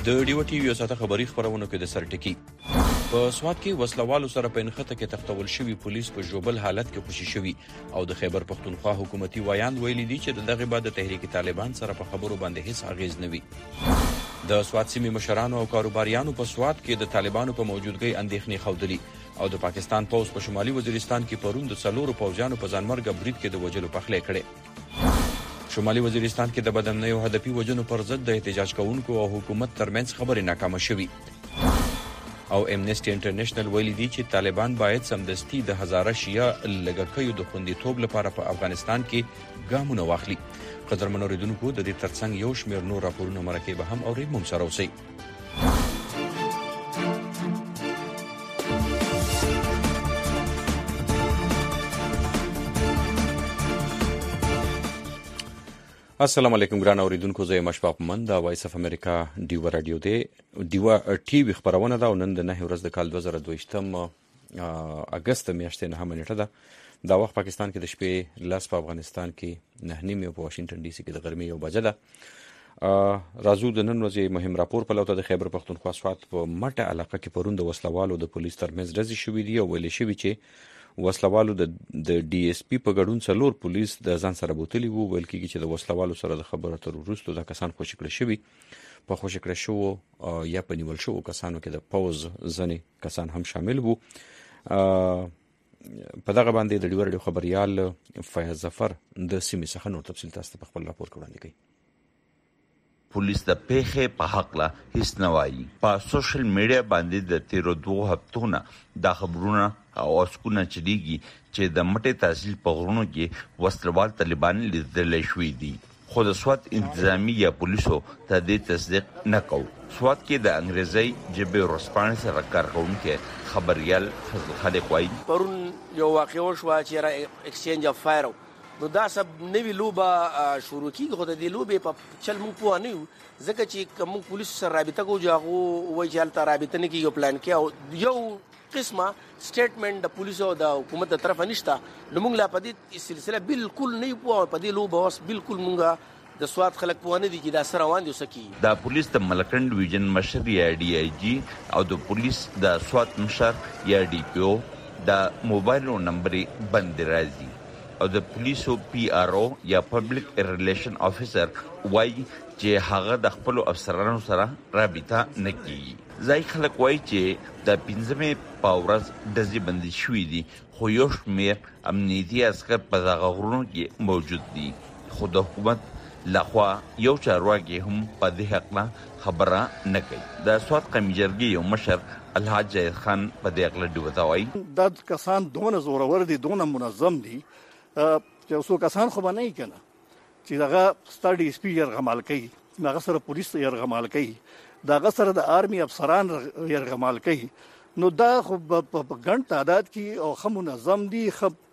د ډیو ټي وی ساته خبري خبرونه کې د سرټکی په سواد کې وسلوالو سره په انخته کې تختول شوی پولیس په جوبل حالت کې خوشي شوی او د خیبر پختونخوا حکومتي وایاند ویلي دي چې دغه بعد د تحریک طالبان سره په خبرو باندې هیڅ اغیز نه وي. د سواد سیمې مشرانو او کاروباریانو په سواد کې د طالبانو په موجودګۍ اندېښنې خوندلي او د پاکستان پوز په شمالي وزیرستان کې پرون د څلورو پوځیانو په ځانمرګ برید کې د وجلو پخلی کړي. شمالي وزیرستان کې د بدامنیو هدفي وجنو پر ضد د احتجاج کوونکو او حکومت ترمنځ خبرې ناکامه شوي او امنیسټي انټرنیشنل ویلي دي چې طالبان باید سمدستي د هزاره شیعه لږکیو د خوندیتوب لپاره په افغانستان کې ګامونه واخلي. قدرمنو اوریدونکو د دې ترڅنګ یو شمېر نور راپورونه مرکه به هم اورئ. موږ سره اوسئ. السلام علیکم ګران اوریدونکو، زه یم اشفاق مومند، د وایس اف امریکا ډیو رادیو دی ډیو ټي وی خبرونه ده او نن د 9 ورځ د کال 2022 اگست میاشتې 9 نیټه ده. دا وخت پاکستان کې د شپې لاس په افغانستان کې 9:30 په واشنگټن ډي سي کې د غرمې 1 بجه ده. راځو د نن ورځې مهم راپور په لوته د خیبر پختونخوا سواد په مټه علاقه کې پرون د وسلوالو د پولیس ترمنځ ډزې شوې دي او ویل شوي چې وسلوالو د ډي اس پی په ګډون څلور پولیس د ځان سره بوتلي وو. ویل کېږي چې د وسلوالو سره د خبرو اترو وروسته دا کسان خوشي کړي شوي. په خوشي کړي شوو یا په نیول شوو کسانو کې د پوز ځینې کسان هم شامل وو. په دغه باندې د ډیو رادیو خبريال فیاض ظفر د سیمې څخه نور تفصیل تاسو په خپل راپور کې وړاندې کوي. پولیس د پیښې په حق لا هیڅ نه وایي. په سوشل میډیا باندې د 13 هفتو نه د خبرونه او اسکونه چلیږي چې د مټې تحصیل په غرونو کې وسلوال طالبان لیدل شوي دي، خو د سواد انتظامی یا پولیسو ته دې تصدیق نه کوي. سواد کې د انګریزي ژبې ورسپانې سره کار کوونکي خبريال فضل خالق وایي پرون یو واقعه شو چې را ایکسچینج اف فایر نو دا سب نوی لوبه شروع کیږي. خو د دې لوبې په چل مونږ پوه نه یو ځکه چې کوم پولیس سره رابطه کوو چې هغه وایي چې هلته رابطه نه کیږي پلان کې او یو قسمه سټیټمنټ د پولیس او د حکومت د طرفه نشته. نو موږ لا په دې سلسله بالکل نه پوه په دې لوبه اوس بالکل موږ د سواد خلک پوه نه دي چې دا سره روان دي وسکی. د پولیس د ملکن ډیویژن مشر یا ډي آی جی او د پولیس د سواد مشر یا ډي پی او د موبایل نمبر بند راځي او د پولیسو پی آر او یا پبلک ریلیشن افیسر وایي چې هغه د خپل افسرانو سره رابطه نه کوي. ځای خلک وایي چې د 15 په ورځ ډزې بندي شوې دي، خو یو شمېر امنیتي عسکر په دغه غرونو کې موجود دي. خو د حکومت لخوا یو چارواکي هم په دې حق خبره نه کوي. د سواد قومي جرګې یو مشر الحاج جاید خان په دې اړه ډوته وایي دا کسان دونه زورور دي، دونه منظم دي چې اوسو کسان خو باندې کنه چې دغه ستاډي اس پی يرغمال کوي، دغه سره پولیس يرغمال کوي، دغه سره د آرمي افسران يرغمال کوي. نو دا خو په ګڼ تعداد کې او خو منظم دي.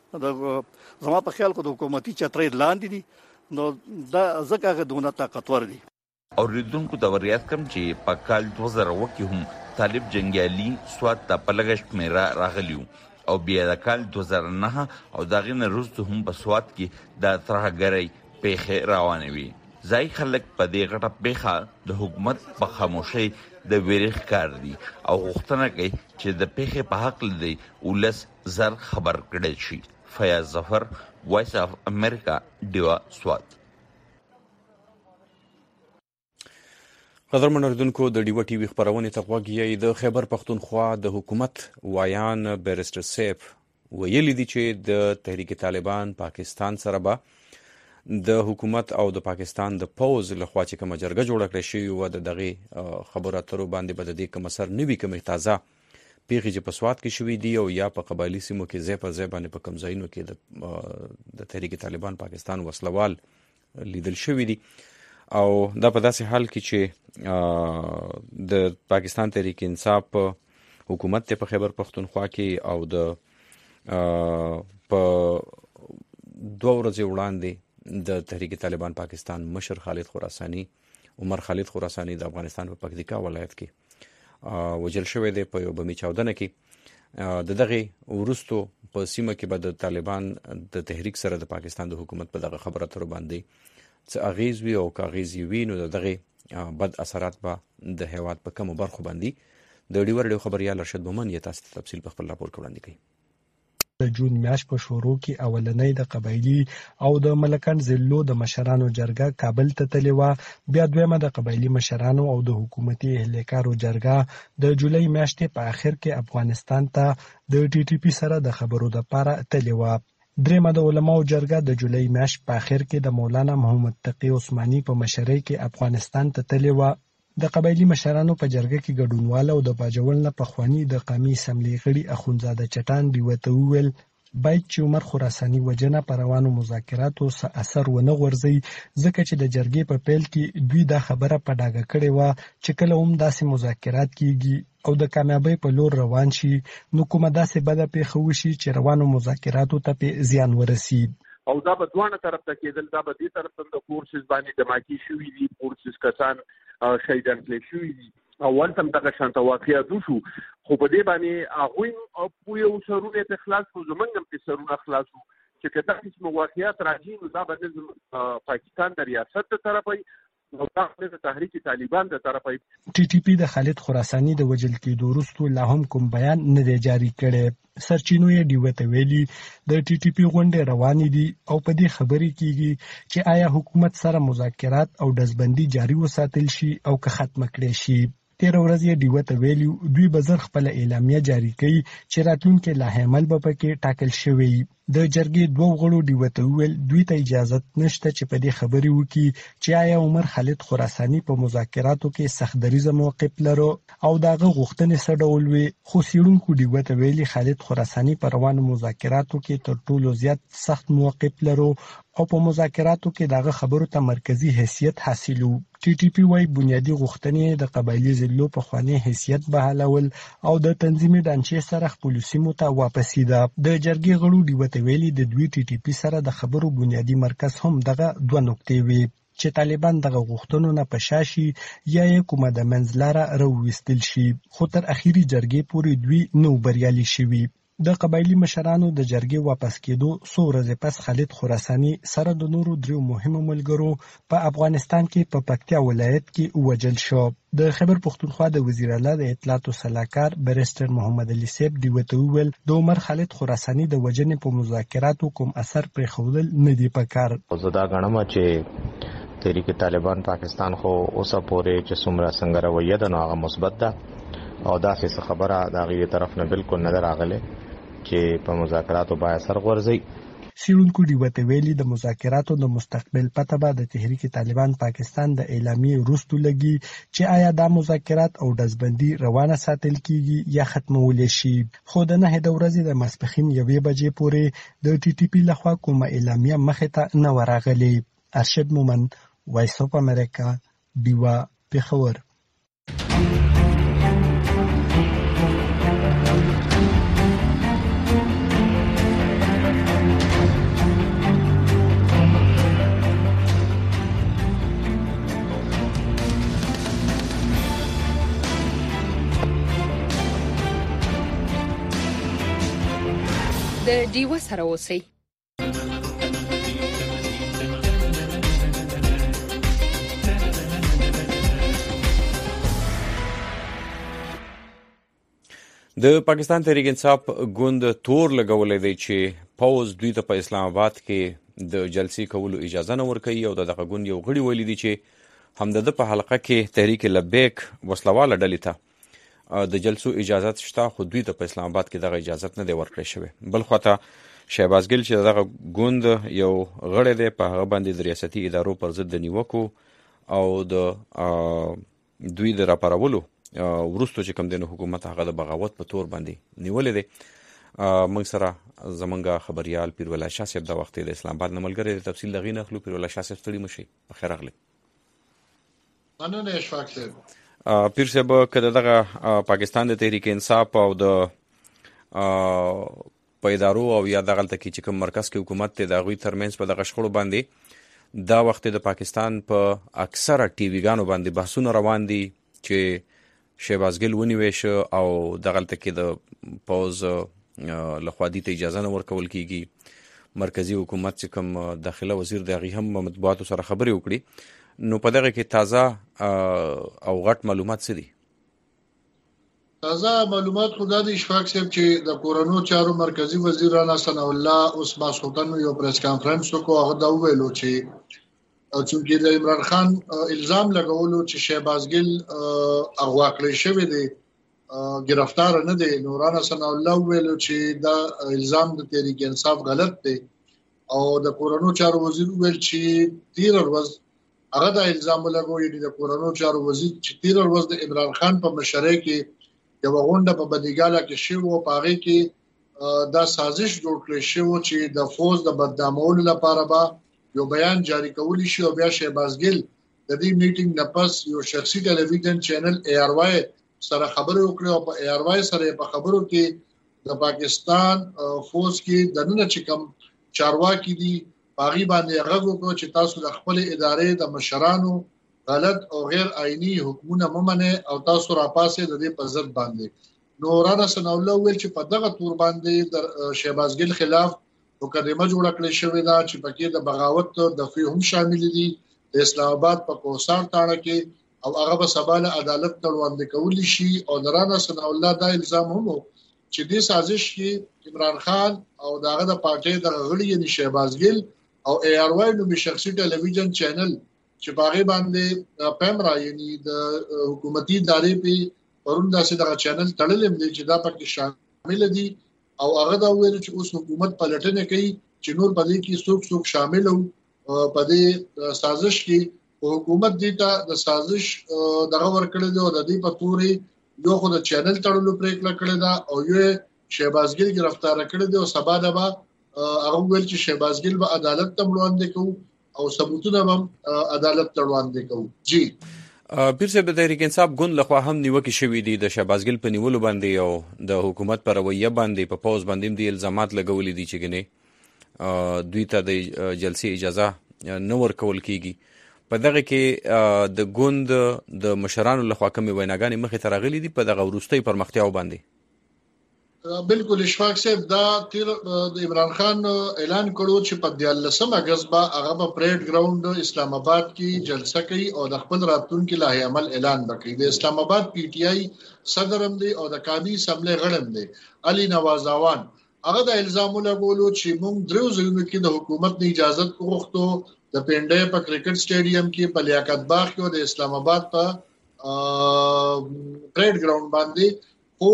زما په خیال کې د حکومتي چترې لاندې دي، نو دا ځکه دونه طاقتور دي. اوریدونکو د وریاد کم چې په کال 2000 کې هم طالب جنگیالي سواد ته په لګښت مې راغلیو او بیا د کال 2009 او دغه نه وروسته هم په سواد کې د ترهګرۍ پیښې روانې وي. ځای خلک په دې غټه پیښه د حکومت په خاموشۍ د ویرې ښکار دي او غوښتنه کوي چې د پیښې په حق لدی ولس زر خبر کړي شي. فیاض ظفر، وایس اف امریکا، ډیوا سواد. قدرمن اوریدونکو، د ډیو ټي وی خبرونه ته غوږ یې. د خیبر پختونخوا د حکومت وایان بیرسټر سیف ویلي دي چې د تحریک طالبان پاکستان سره به د حکومت او د پاکستان د پوز لخوا چې کومه جرګه جوړه کړې شوې وه د دغې خبرو اترو باندې به د دې کوم اثر نه وي. کومې تازه پیښې چې په سواد کې شوې دي او یا په قبایلي سیمو کې ځای په ځای باندې په کوم ځایونو کې د تحریک طالبان پاکستان وسلوال لیدل شوي دي او دا په داسې حال کې چې د پاکستان تحریک انصاف حکومت ته په خیبر پختونخوا کې او د په 2 ورځې وړاندې د تحریک طالبان پاکستان مشر عمر خالد خراساني د افغانستان په پکتیکا ولایت کې وجل شوی دی په یو بمي چاودنه کې. د دغه وروستو په سیمه کې به د طالبان د تحریک سره د پاکستان د حکومت په دغه خبره تر باندې څه اغیز وي او که اغیز وي نو دغه بد اثرات به د هیواد په کومو برخو باندې د ډیور ډیو خبريال ارشد مومن یې تاسو ته تفصیل په خپل راپور کې وړاندې کوي. د جون میاشت په شروع کې اولنۍ د قبایلی او د ملکن ضلعو د مشرانو جرګه کابل ته تللې وه. بیا دویمه د قبایلی مشرانو او د حکومتي اهلکارو جرګه د جولای میاشتې په آخر کې افغانستان ته د ټي ټي پی سره د خبرو لپاره تللې وه. درېمه د علماو جرګه د جولای میاشت په آخر کې د مولانا محمد تقی عثماني په مشرۍ کې افغانستان ته تللې وه. د قبایلی مشرانو په جرګه کې ګډونواله او د باجوړ نه پخوانی د قومي اسمبلی غړي اخوندزاده چټان ډیوته وویل باید چې عمر خراساني وجنه پر روانو مذاکراتو څه اثر ونه غورځي، ځکه چې د جرګې په پیل کې دوی دا خبره په ډاګه کړې وه چې کله هم داسې مذاکرات کیږي او د کامیابۍ په لور روان شي نو کومه داسې بده پیښه وشي چې روانو مذاکراتو ته په زیان ورسي. او دا به دوانه طرف ته کېدل، دا به دې طرف ته د فورسز باندې دماکي شوي دي، فورسز کسان شهیدان کړي شوي دي او ولته هم دغه شانته واقعیت وشو. خو په دې باندې هغوی په یو سرونه ته خلاص شو، زمونږ هم په سرونه خلاص شو چې که دغه قسم واقعیت راځي نو دا به پاکستان د ریاست ته طرفي او دا د تحریک طالبان د طرفي. ټي ټي پی د خالد خراساني د وژل کېدو وروسته لا هم کوم بیان نه دی جاري کړی. سرچینو یې ډیوته ویلي د ټي ټي پی غونډې روانې دي او په دې خبرې کیږي چې آیا حکومت سره مذاکرات او ډزبندي جاري وساتل شي او که ختم کړي شي. 13 ورځې یې ډیوته ویلي دوی به زر خپل اعلامیه جاري کوي چې راتلونکي لایحه عمل به پکې ټاکل شوی. د جرګې دوه غړو ډیوته وویل دوی ته اجازه نشته چې په دې خبرې وکړي چې آیا عمر خالد خراساني په مذاکراتو کې سخت دریزه موقف لرو او دغه غوښتنې څه ډول وي. خو څېړونکو ډیوته ویلي خالد خراساني په روانو مذاکراتو کې تر ټولو زیات سخت موقف لرو او په مذاکراتو کې دغه خبرو ته مرکزی حیثیت حاصلو. ټي ټي پی وايي بنیادی غوښتنې د قبایلی ضلعو په خوانی حیثیت بحالول او د تنظیمي ډانچې سره خپل سیمو ته واپسی ده. د جرګې غړو ډیوته ویلي د دوی ټي ټي پی سره د خبرو بنیادی مرکز هم دغه دوه نقطې وي چې طالبان دغه غوښتنو نه پشاشي یا یې کومه د منځلاره راوویستل شي. خو تر اخیری جرګې پورې دوی نو بریالي شوي. د قبایلی مشرانو د جرګې واپس کېدو څو ورځې پس خالد خراساني سره د نورو دریو مهمو ملګرو په افغانستان کې په پکتیا ولایت کې ووژل شو. د خیبر پښتونخوا د وزیر اعلی د اطلاعاتو سلاکار بیرسټر محمد علي صاحب ډیوته وویل د عمر خالد خراساني د وژنې په مذاکراتو کوم اثر پرېښودل نه دي پکار. زه دا ګڼم چې تحریک طالبان پاکستان خو اوسه پورې چې څومره څنګه رویه ده نو هغه مثبت ده او داسې خبره د هغې طرف نه بالکل نه ده راغلې چې په مذاکراتو باید اثر غورځي. څېړونکو ډیوته ویلي د مذاکراتو د مستقبل پته به د تحریک طالبان پاکستان د اعلامیې وروسته لګي چې آیا دا مذاکرات او ډزبندي روانه ساتل کیږي یا ختمولی شي. خو د 9 ورځې د ماسپښین 1 بجې پورې د ټي ټي پی لخوا کومه اعلامیه مخې ته نه ورغلې. ارشد مومن، وایس اف امریکا، ډیوا، پېښور. د ډیوا سره اوسئ. د پاکستان تحریک انصاف ګوند تور لګولې دی چې پوز دوی ته په اسلام آباد کې د جلسې کولو اجازه نه ورکوي او دغه ګوند یو غړي ویلي دی چې همدغه په حلقه کې تحریک لبیک وسلواله ډلې ته د جلسو اجازه شته خو دوی ته په اسلام آباد کې دغه اجازه نه دی ورکړی شوی. بل خواته شهباز ګل چې دغه ګوند یو غړی دی په هغه باندې د ریاستي ادارو پر ضد د نیوکو او د دوی د راپارولو وروسته چې کوم دینو حکومت هغه د بغاوت په تور باندې نیولې دی. موږ سره زمونږ خبريال پیرولا شاه صاحب د وخت د اسلام آباد نملګری د تفصیل لغې نه خلو. پیرولا شاه صاحب ستړي مشي په خیر اغلی. مننه اشفاق صاحب. پیر صاحب کله دغه پاکستان د تحریک انصاف او د په ادارو او یا دغه تل کې چې کوم مرکز کې حکومت ته د غوي ترمنځ په دغه شخړو باندې دا وخت د پاکستان په اکثره ټي وی ګانو باندې بحثونه روان دي چې شهباز ګل ونیوي شو او دغه تل کې د پوز لخوا دي ته اجازه نه ورکول کیږي. مرکزی حکومت چې کوم داخله وزیر دی هغه هم مطبوعاتو سره خبرې وکړي نو په دغه کې تازه او غټ معلومات څه دي؟ تازه معلومات خدا د اشفاق صاحب چې د کورونو چارو مرکزی وزیر رانا ثنا الله اوس ماسوتن یو پریس کانفرنس وکړ هغه دا ویلو چې چونکې د عمران خان الزام لګولو چې شهباز ګل اغوا کړی شوی دی گرفتار نه دی نو رانا ثنا الله ویلو چې دا الزام د تحریک انصاف غلط دی او د کورونو چارو وزیر ویل چې 13 ورځ هغه د الزام لګوي د کورونو چارو وزیر چې 13 ورځ د عمران خان په مشرۍ کې یو غونډه په بدیګاله کې شو او پاره کې دا سازش جوړ کړی شو چې د فوز د بدنامولو لپاره به یو بیان جاری کولی شي او بیا شهباز ګل د دې میټینګ نه پس یو شخصي ټلویزیون چینل ARY سره خبرو وکړه او په ARY سره په خبرو کې د پاکستان فوز کې د نن چې کوم چارواکي دي باغی باندې هغه وکړو چې تاسو د خپل ادارې د مشرانو غلط او غیر آئینی حکمونه ممنه او تاسو راپاسې د دې په ضد باندې نو رانا ثنا الله ویل چې په دغه تور باندې د شهباز ګل خلاف مقدمه جوړه کړې شوې ده چې پکې د بغاوت دفعه هم شامل دي د اسلام آباد په کوثر تاړه کې او هغه به سباله عدالت ته وړاندې کول شي او رانا ثنا الله دا الزام هم چې د سازش کې عمران خان او داغه د پارټي د غړي یعنی شهباز ګل او ARY نو شخصي ټلویزیون چینل چې باغې باندې پیمرا یعنی د حکومتي ادارې په پرون داسې د چینل تړلې دي چې دا پکې شامل دي او هغه دا ویل چې اوس حکومت پلټنه کوي چې نور په دې کې څوک شامل وو په دې سازش کې حکومت دې ته د سازش دغه ورکړل دی او د دې په توري یو خو د چینل تړلو پریکړه کړې ده او یو شهباز ګل گرفتار کړی دی او سبا د با هغه ویل چې شهباز ګل به عدالت ته وړاندې کوي او ثبوتونه هم عدالت ته وړاندې کوي. جی پیر صاحب د تحریک انصاف ګوند لخوا هم نیوکې شوې دي د شهباز ګل په نیولو باندې او د حکومت پر رویه باندې په پوز باندې د الزامات لګولې دي چې ګنې دوی ته د جلسې اجازه نه ورکول کیږي په دغه کې د ګوند د مشرانو لخوا کومې ویناګانې مخې ته راغلي دي په دغه وروستۍ پرمختیاو باندې؟ بالکل اشفاق صاحب دا تیر د عمران خان اعلان کړو چې په 14 اگست با هغه په پریډ ګراوند اسلام آباد کې جلسه کوي او د خپل راتلونکو لایحه عمل اعلان وکړي. د اسلام آباد PTI صدرم دی او د قابی سملې غړم دی علي نواز اعوان هغه د الزام لګولو چې موږ درو ځایونو کې د حکومت نه اجازه وغوښتو د پنډې په کرکټ سټیډیم کې په لیاقت باغ کې د اسلام آباد په پریډ ګراوند باندې او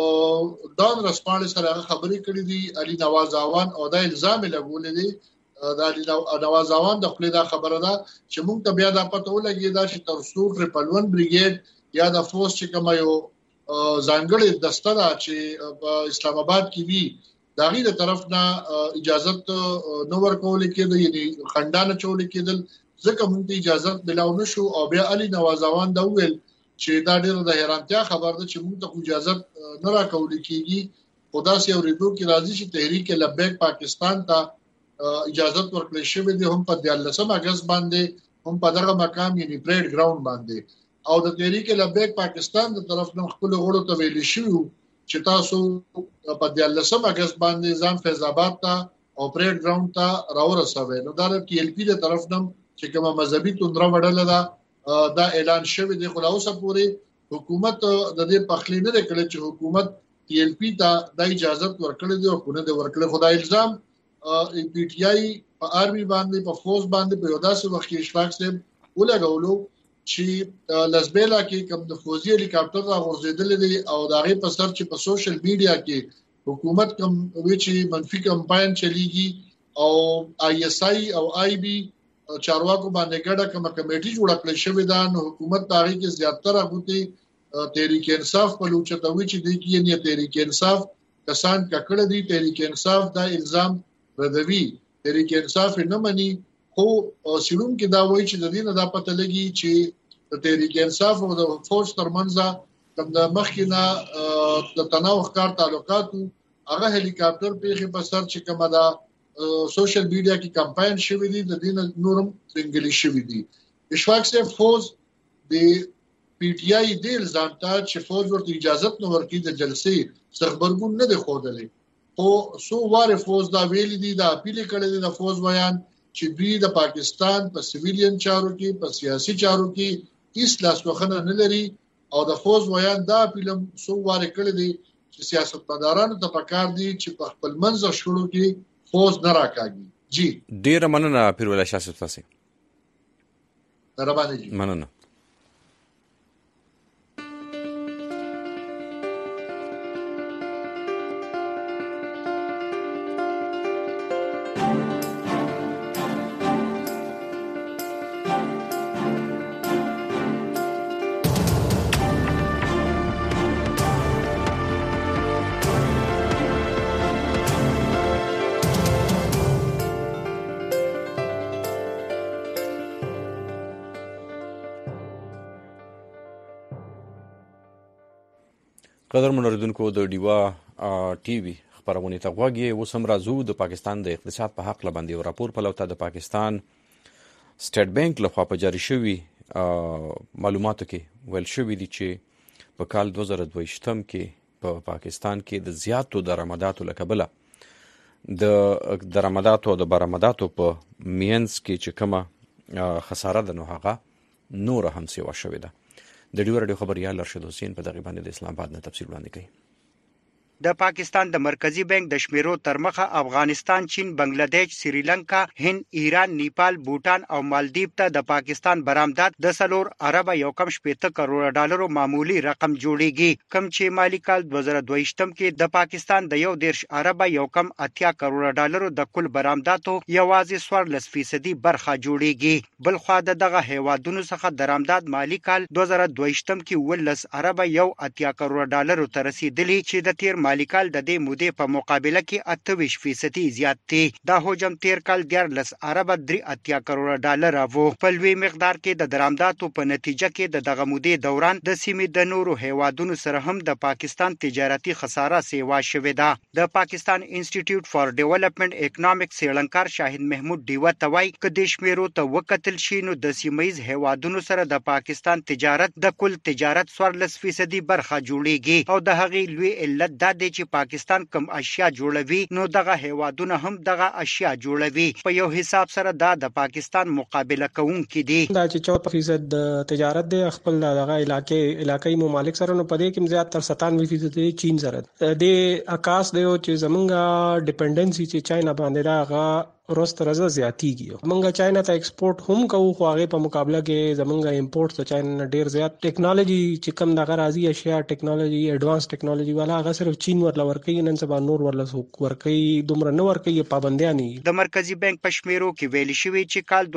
دان رسپانس سره خبرې کړې دي علي نواز اعوان او دا الزام لګولې دي د علي نواز اعوان د خپل دا خبره ده چې موږ ته بیا د پته ولګي دا چې ترسور ټریپل 1 بریګیډ یا د فورس چې کوم یو ځانګړي دسته ده چې په اسلام آباد کې وی داغي د طرف نه اجازه نو ورکول کېده یعنی خندانه چول کېدل ځکه موږ ته اجازه ملاو نشو او بیا علي نواز اعوان دا ویل چې دا ډېر د حیرانتیا خبر ده چې موږ ته اجازه نه راکول کیږي خدا سي اوریدو کې راځي چې تحریک لبیک پاکستان ته اجازه ورکړل شوې ده هم په 14 اگست باندې هم په دغه مقام یعنی پریډ ګراوند باندې او د تحریک لبیک پاکستان د طرف نه خپل غړو ته ویل شو چې تاسو په 14 اگست باندې ځان فیض آباد ته او پریډ ګراوند ته راورسوي نو دا د PLP د طرف نه چې کومه مذهبي توندره وړل ده دا اعلان شوی دی خو لا اوسه پورې حکومت د دې پخلی نه کړي چې حکومت PLP ته د اجازه ورکړي دی او کو نه ورکړي خدای الزام PTI په آرمي باندې په فوز باندې په یو داسې وخت کې اشفاق صاحب ولګولو چې لزبیلا کې کوم د فوزي هلیکاپټر را غورځیدل دي او داغه په سر چې په سوشل میډیا کې حکومت کوم چې منفي کمپاین چلیږي او ISI او IB چارواکو باندې ګډه کومه کمیټي جوړه کړې شوې ده نو حکومت تاریخ کې زیاتره غوتی تحریک انصاف په لوچتوي چې د کې نه تحریک انصاف کسان ککړه دي تحریک انصاف دا الزام ردوي تحریک انصاف نه مني خو سیروم کې دا وایي چې د دې نه دا پته لګي چې تحریک انصاف او د فوج ترمنځ کوم د مخکینه د تناوخ کار تعلقاتو هغه هلیکاپټر پیخي په سر چې کومه دا سوشل میډیا کې کمپاین شوې دي د دین نورم څنګه شوې دي اشفاق صاحب فوز د PTI د الزام ته چې فوج ورته اجازه نه ورکړي د جلسې خبرګون نه دی خوده او سو واره فوز دا ویل دي دا اپیل کړی دی د فوز بیان چې دوی د پاکستان په سیویلین چارو کې په سیاسي چارو کې هیڅ لاسوخنه نه لري او د فوز بیان دا اپیل سو واره کړی دی چې سیاستمدارانو ته پکار دي چې په خپل منځ شروع کې فوز نه راکاږي. جی ډیر مننه پیر ولا شاه صاحب تاسو. مهرباني جی. مننه. قدر منوریدونکو د ډیوا ټي وي خبرونه ته غوږی اوس هم راځو د پاکستان د اقتصاد په حق لباندې یو راپور په لوته د پاکستان سټیټ بانک لخوا په جاری شوی معلوماتو کې ویل شوی دي چې په کال 2022 کې په پاکستان کې د زیاتو درآمداتو لکبله د درآمداتو او د برآمداتو په مینس کې چې کومه خساره ده نو هغه نور هم سیوا شوې ده. د ډیو رادیو خبريال ارشد حسین په دغه باندې د اسلام آباد نه تفصیل وړاندې کوي. د پاکستان د مرکزی بانک د شمیرو تر مخه افغانستان، چین، بنگلاديش، سریلانکا، هند، ایران، نیپال، بوتان او مالدیو ته د پاکستان برآمدات د سلور عرب 1.8 کروڑ ډالرو معمولی رقم جوړیږي، کم چې مالی کال 2022 کې د پاکستان د 1.8 عرب 1.8 کروڑ ډالرو د کل برآمداتو یوازې 14% برخه جوړیږي. بل خو دغه هیوادونو څخه درآمدات مالی کال 2022 کې 10 عرب 1.8 کروڑ ډالرو ته رسیدلی چې د تیر مالی کال د دې مودې په مقابله کې 28% زیات دي. دا حجم تیر کال 10 ارب 3 کروڑ ډالر وو. په لوی مقدار کې د درآمداتو په نتیجه کې دغه مودې دوران د سیمې د نورو هیوادونو سره هم د پاکستان تجارتي خساره سیوا شوې ده. د پاکستان انسټیټیوټ فار ډیولپمنٹ اکونومکس سیلنکار شاهد محمود ډیوه توای ک د شمیرو ته وکتل شي نو د سیمایز هیوادونو سره د پاکستان تجارت د کل تجارت 14% برخه جوړیږي او د هغې لوی علت د چې پاکستان کم اشیاء جوړوي نو دغه هیوادونه هم دغه اشیاء جوړوي. په یو حساب سره د پاکستان مقابله کوونکي دي. دا چې 4% د تجارت د خپل دغه علاقائی ممالک سره نو پدې کې زیات تر 97% چین سره د اکاس دی چې زمونږه ډیپندنسي چې چاینا باندې راغه روست رزه زیاتیږي. موږ چاینا ته ایکسپورت هم کوو خو هغه په مقابله کې زمونږه امپورټ ته چاینا ډیر زیات ټیکنالوژي چې کم دغه راځي اشیاء ټیکنالوژي ایڈوانس ټیکنالوژي والا هغه صرف چین ورلا ورکوي، نن سبا نور ورلا ورکوي، دومره نه ورکوي، پابندیاں نه. د مرکزی بانک په شمیرو کې ویل شوی چې کال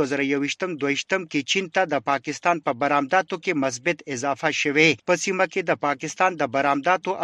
2021-22 کې چین ته د پاکستان په برآمداتو کې مثبت اضافه شوه. په سیمه کې د پاکستان د برآمداتو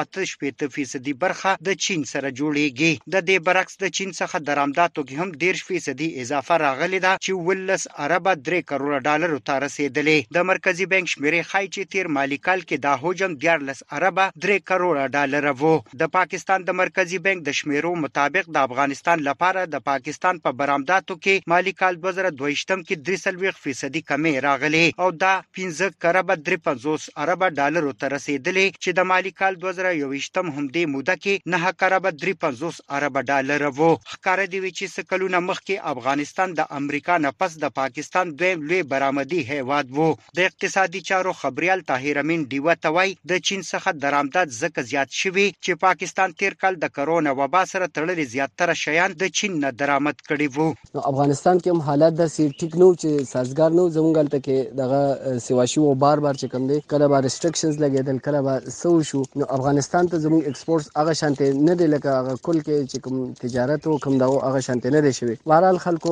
88% برخه د چین سره جوړیږي. د دې برعکس د چین څخه درآمداتو کې هم 10% اضافه راغلی ده چې 10 ارب 3 کروڑ ډالر ته رسیدلې. د مرکزی بانک شمیرې خای چې تیر مالی کال کې دا حجم 11 ارب 3 کروڑ ډالر وو. د پاکستان د مرکزی بانک د شمیرو مطابق د افغانستان لپاره د پاکستان په برآمداتو کې مالی کال 2022 کې 3% کمی راغلی او دا 15 کروڑ 53 ارب ډالر ته رسیدلې چې د مالی کال 2021 هم دې موده کې 9 کروڑ 53 ارب ډالر وو. ښکار دی چې سکلونه مخکې افغانستان د امریکا نه پس د پاکستان دویم لوی برآمدي هیواد وو. د اقتصادي چارو خبريال طاهر امین ډیوه توای د چین څخه درآمدات زکه زیات شوي چې پاکستان تیر کال د کرونا وبا سره تړلې زیاتره شیان د چین نه درآمد کړي وو. نو افغانستان کې هم حالات د ټیک نو چې سازګار نو زمونږ ته کې دغه سیواشي او بار چې کوم دي کله به ریسټریکشنز لګیدل کله به سو شو. نو افغانستان ته زموږ ایکسپورټس هغه شانته نه دی لکه هغه کل کې چې کوم تجارت او کوم دغه هغه شانته نه دی شوی. بهرحال خلکو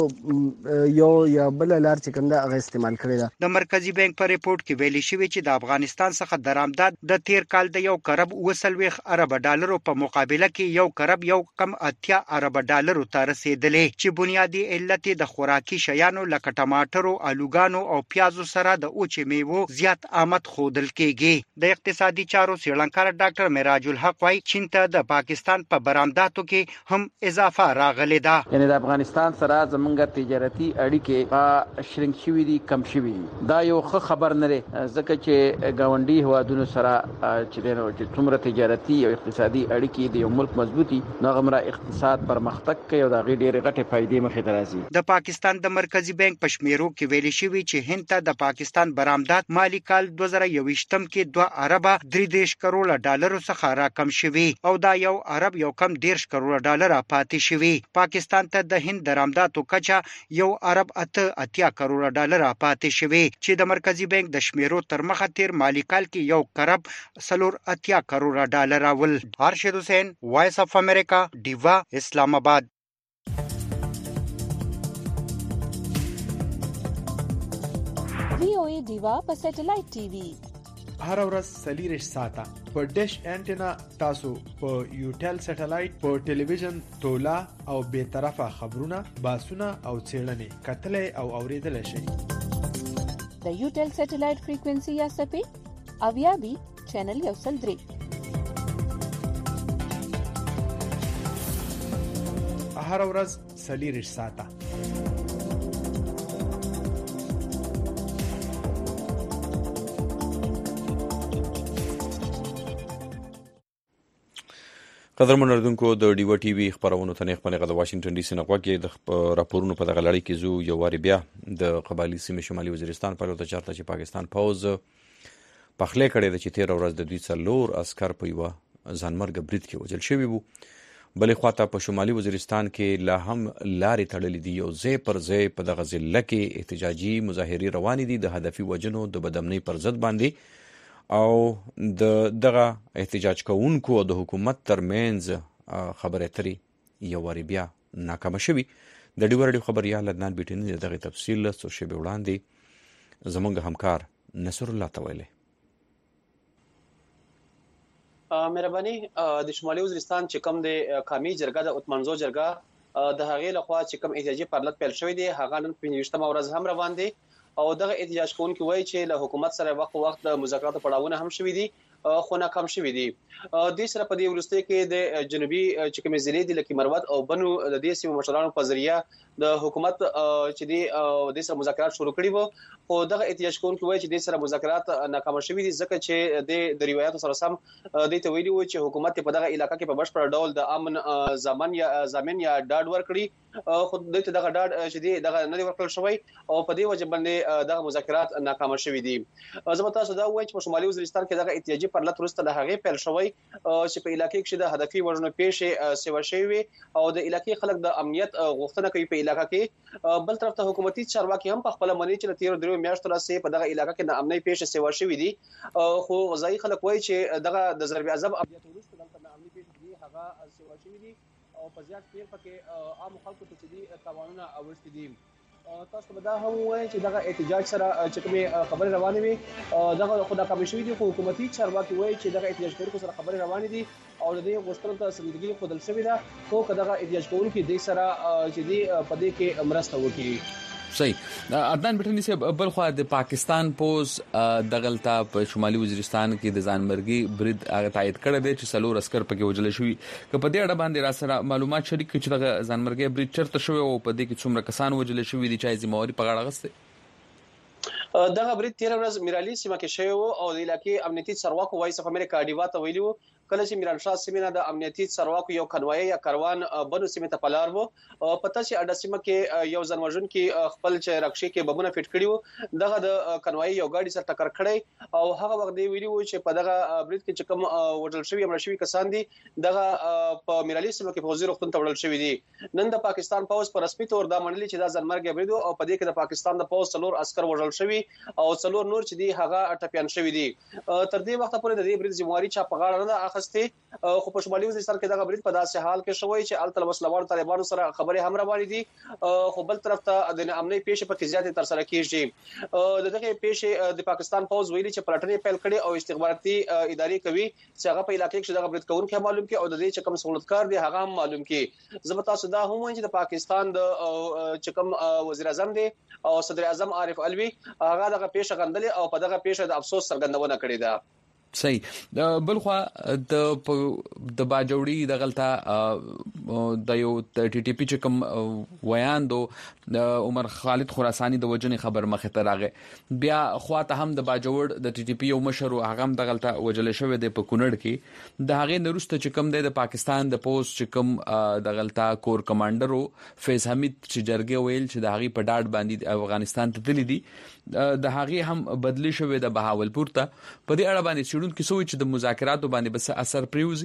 یو یا بل لار چې کوم دا هغه استعمال کړی دا. د مرکزی بانک په ریپورت کې ویلي شوی چې د افغانستان څخه درآمدات د تیر کال د 1 کروڑ 20 ارب ډالرو په مقابله کې 1 کروڑ 1.8 ارب ډالرو ته رسیدلې چې بنیادی علت د خوراکي شیانو لکه ټماټرو، الوګانو او پیازو سره د اوچې میوو زیات آمد خودل کېږي. د اقتصادي چارو سیلنکار ډاکټر معراج الحق وايي چین ته د پاکستان په برآمداتو کې هم اضافه راغلی ده. یعنی د افغانستان افغانستان سره زمونږ تجارتي اړیکې شرنک شوي دي، کم شوي دي. دا یو ښه خبر نه دی، ځکه چې ګاونډي هیوادونو سره چې څومره تجارتي او اقتصادي اړیکې د یو ملک مضبوطي نو هغه اقتصاد پرمختګ کوي او د هغې ډېرې غټې فایدې مخې ته راځي. د پاکستان د مرکزی بانک په شمیرو کې ویلي شوي چې هند ته د پاکستان برآمدات مالی کال 2021 کې 2 اربه 33 کروڑه ډالر څخه راکم شوي او دا یو ارب یو کم 10 کروڑه ډالر پاتې شوي. پاکستان ته د هند درآمداتو کچه 1 ارب 8 کروڑه ډالر پاتې شوي چې د مرکزی بانک د شمیرو تر مخه تیر مالی کال کې 1 کرب 8 کروڑه ډالر ول. ارشد حسین، وایس اف امریکا، ډیوا، اسلام آباد. VOA ډیوا په سټلایټ ټي وي هر ورځ 40 ساعته په ډیش انټینا تاسو په یوټل سټلایټ په ټلویزیون تولا او به طرفه خبرونه، باسونه او څېړنې کتلې او اوریدل شي. د یوټل سټلایټ فریکوئنسي یا سپې اویا بي چینل 103 هر ورځ 40 ساعته. قدرمن اردوونکو، د ډیوا ټي وي خبرونو ته خپل د واشنگټن ډي سي نه غوږی د راپورونو په دغه لړۍ کې زو یو واری بیا د قبایلی سیمې شمالي وزیرستان په لور ته چارته چې پاکستان پوز پخلی کړی د چې 13 ورځ د دوی څلور عسكر په یو ځانمرګ برید کې وژل شوی وو. بلې خواته په شمالي وزیرستان کې لا هم لارې تړلې دي، یو ځای پر ځای په دغه ضلع کې احتجاجي مظاهرې روانې دي د هدفي وجنو د بدامنۍ پر ضد باندې او دغه احتجاج کوونکو او د حکومت ترمنځ خبرې اترې یو واری بیا ناکامه شوي. د ډیوا رادیو خبریال عدنان بیټني دغه تفصیل څو شېبې وړاندې زموږ همکار نصر الله ته ویلی. مهرباني د شمالي وزیرستان چې کوم د قومي جرګه د اتمنځو جرګه د هغې لخوا چې کوم احتجاجي پرلط پیل شوی دی هغه نن په 29مه ورځ هم روان دی او دغه احتجاج کوونکي وایي چې له حکومت سره وخت د مذاکراتو پړاوونه هم شوي دي خو ناکام شوي دي. د سره په دې ولستې کې د جنوبي چې کومې ضلعې دي لکه مروت او بنو د دې سیمو مشرانو په ذریعہ د حکومت چې د سره مذاکرات شروع کړي وو خو دغه احتجاج کوونکي وایي چې د سره مذاکرات ناکام شوي دي ځکه چې د روایتو سره سم د ته ویلي وو چې حکومت په دغه علاقې کې په بشپړ ډول د امن ضامن یا ډاډ ورکړي خو د دغه ډاډ چې دغه نه ورکړل شوی او په دې وجه باندې دغه مذاکرات ناکام شوي دي. زه تاسو دا وایم چې په شمالي وزیرستان کې دغه احتجاجي پرلط وروسته د هغې پیل شوی چې په علاقې کې د هدفي وژنو پیښې سیوا شوي او د علاقې خلک د امنیت غوښتنه کوي په علاقې کې. بل طرف ته حکومتي چارواکي هم په خپل منی چې د 13 میاشتو راځي په دغه علاقې کې د امنیت پیښې سیوا شوي دي خو ځای خلک وایي چې دغه د ضرب اعظم امنیت وروسته دلته د امنیت پیښې هغه سیوا شوي دي او په زیات ډیر پکې عام خلکو ته چې تاوانونه اوښتي دي. تاسو به دا هم وایي چې دغه احتجاج سره چې کومې خبرې روانې وي دغه خو ناکامه شوي دي خو حکومتي چارواکي وایي چې دغه احتجاج کوونکو سره خبرې روانې دي او د دې غوښتنو ته سمدستي ښودل شوې ده خو که دغه احتجاج کوونکي دې سره چې دې په دې کې مرسته وکړي. صحیح. عدنان بیٹنی سے بل خوا د پاکستان پوز دغلتا په شمالي وزیرستان کې د ځانمرګي برید هغه تایید کړی دی چې څلور عسكر پکې وژل شوي. که په دې اړه باندې را سره معلومات شریک کړي چې دغه ځانمرګي برید چرته شوی او په دې کې څومره کسان وژل شوي دي چې ذمہواري په غاړه اخیستې؟ دغه برید 13 ورځ میرالي سیمه کې شوی او د علاقې امنیتي چارواکو وایس اف امریکا ډیوا ته ویلي وو کله چې میران شاه سیمه د امنیتي چارواکو یو کنوای یا کاروان بنو سیمه ته پلار وو پته چې اډه سیمه کې یو ځنوژن کې خپل چې رکشي کې بمونه فټ کړي وو دغه د کنوای یو گاډي سره ټکر کړی او هغه وخت دی ویلي وو چې په دغه برید کې چې کوم وژل شوی امر شوی کسان دي دغه په میرالي سیمه کې فوزي روغتون ته وړل شوی دي. نن د پاکستان پوز په رسمي تور دا منلي چې دا ځنمرګ برید او په دې کې د پاکستان د پوز څلور عسكر وژل شوی او څلور نور چې دي هغه ټپيان شوی دي. تر دې وخت پورې د دې برید ذمہواري چا په غاړه نه اخیسته خو په شمالي وزیرستان کې دغه برید په داسې حال کې شوی چې التل مسلمانو طالبانو سره خبرې هم روانې دي خو بل طرف ته د امنیت پیښې په کې زیاتې تر سره کیږي. دغه پیښې د پاکستان فوج ویلي چې پلټنې پیل کړي او استخباراتي ادارې کوي چې هغه په علاقې کې دغه برید کوونکي معلوم کړي او د دې چې کوم سہولتکار دي هغه هم معلوم کړي. زه به تاسو دا هم وایم چې د پاکستان د چې کوم وزیر اعظم دی او صدر اعظم عارف علوي هغه دغه پیښه غندلې او په دغه پیښه د افسوس څرګندونه کړې ده. صحیح. بلخوا د باجوړي د غلطه د یو ټي ټي پی چې کوم ویان دو عمر خالد خراساني د وجنې خبر مخه ته راغی بیا خواته هم د باجوړ د ټي ټي پی یو مشر هغه هم د غلطه وجل شوی د په کونړ کې د هغه نرسته چې کوم د پاکستان د پوسټ چې کوم د غلطه کور کمانډرو فیض حمید چې جرګه ویل چې د هغه په ډاډ باندې افغانستان ته تللی دي د هغه هم بدلی شوی د بهاولپور ته په دې اړه باندې کې سوچ د مذاکراتو باندې بس اثر پریوزي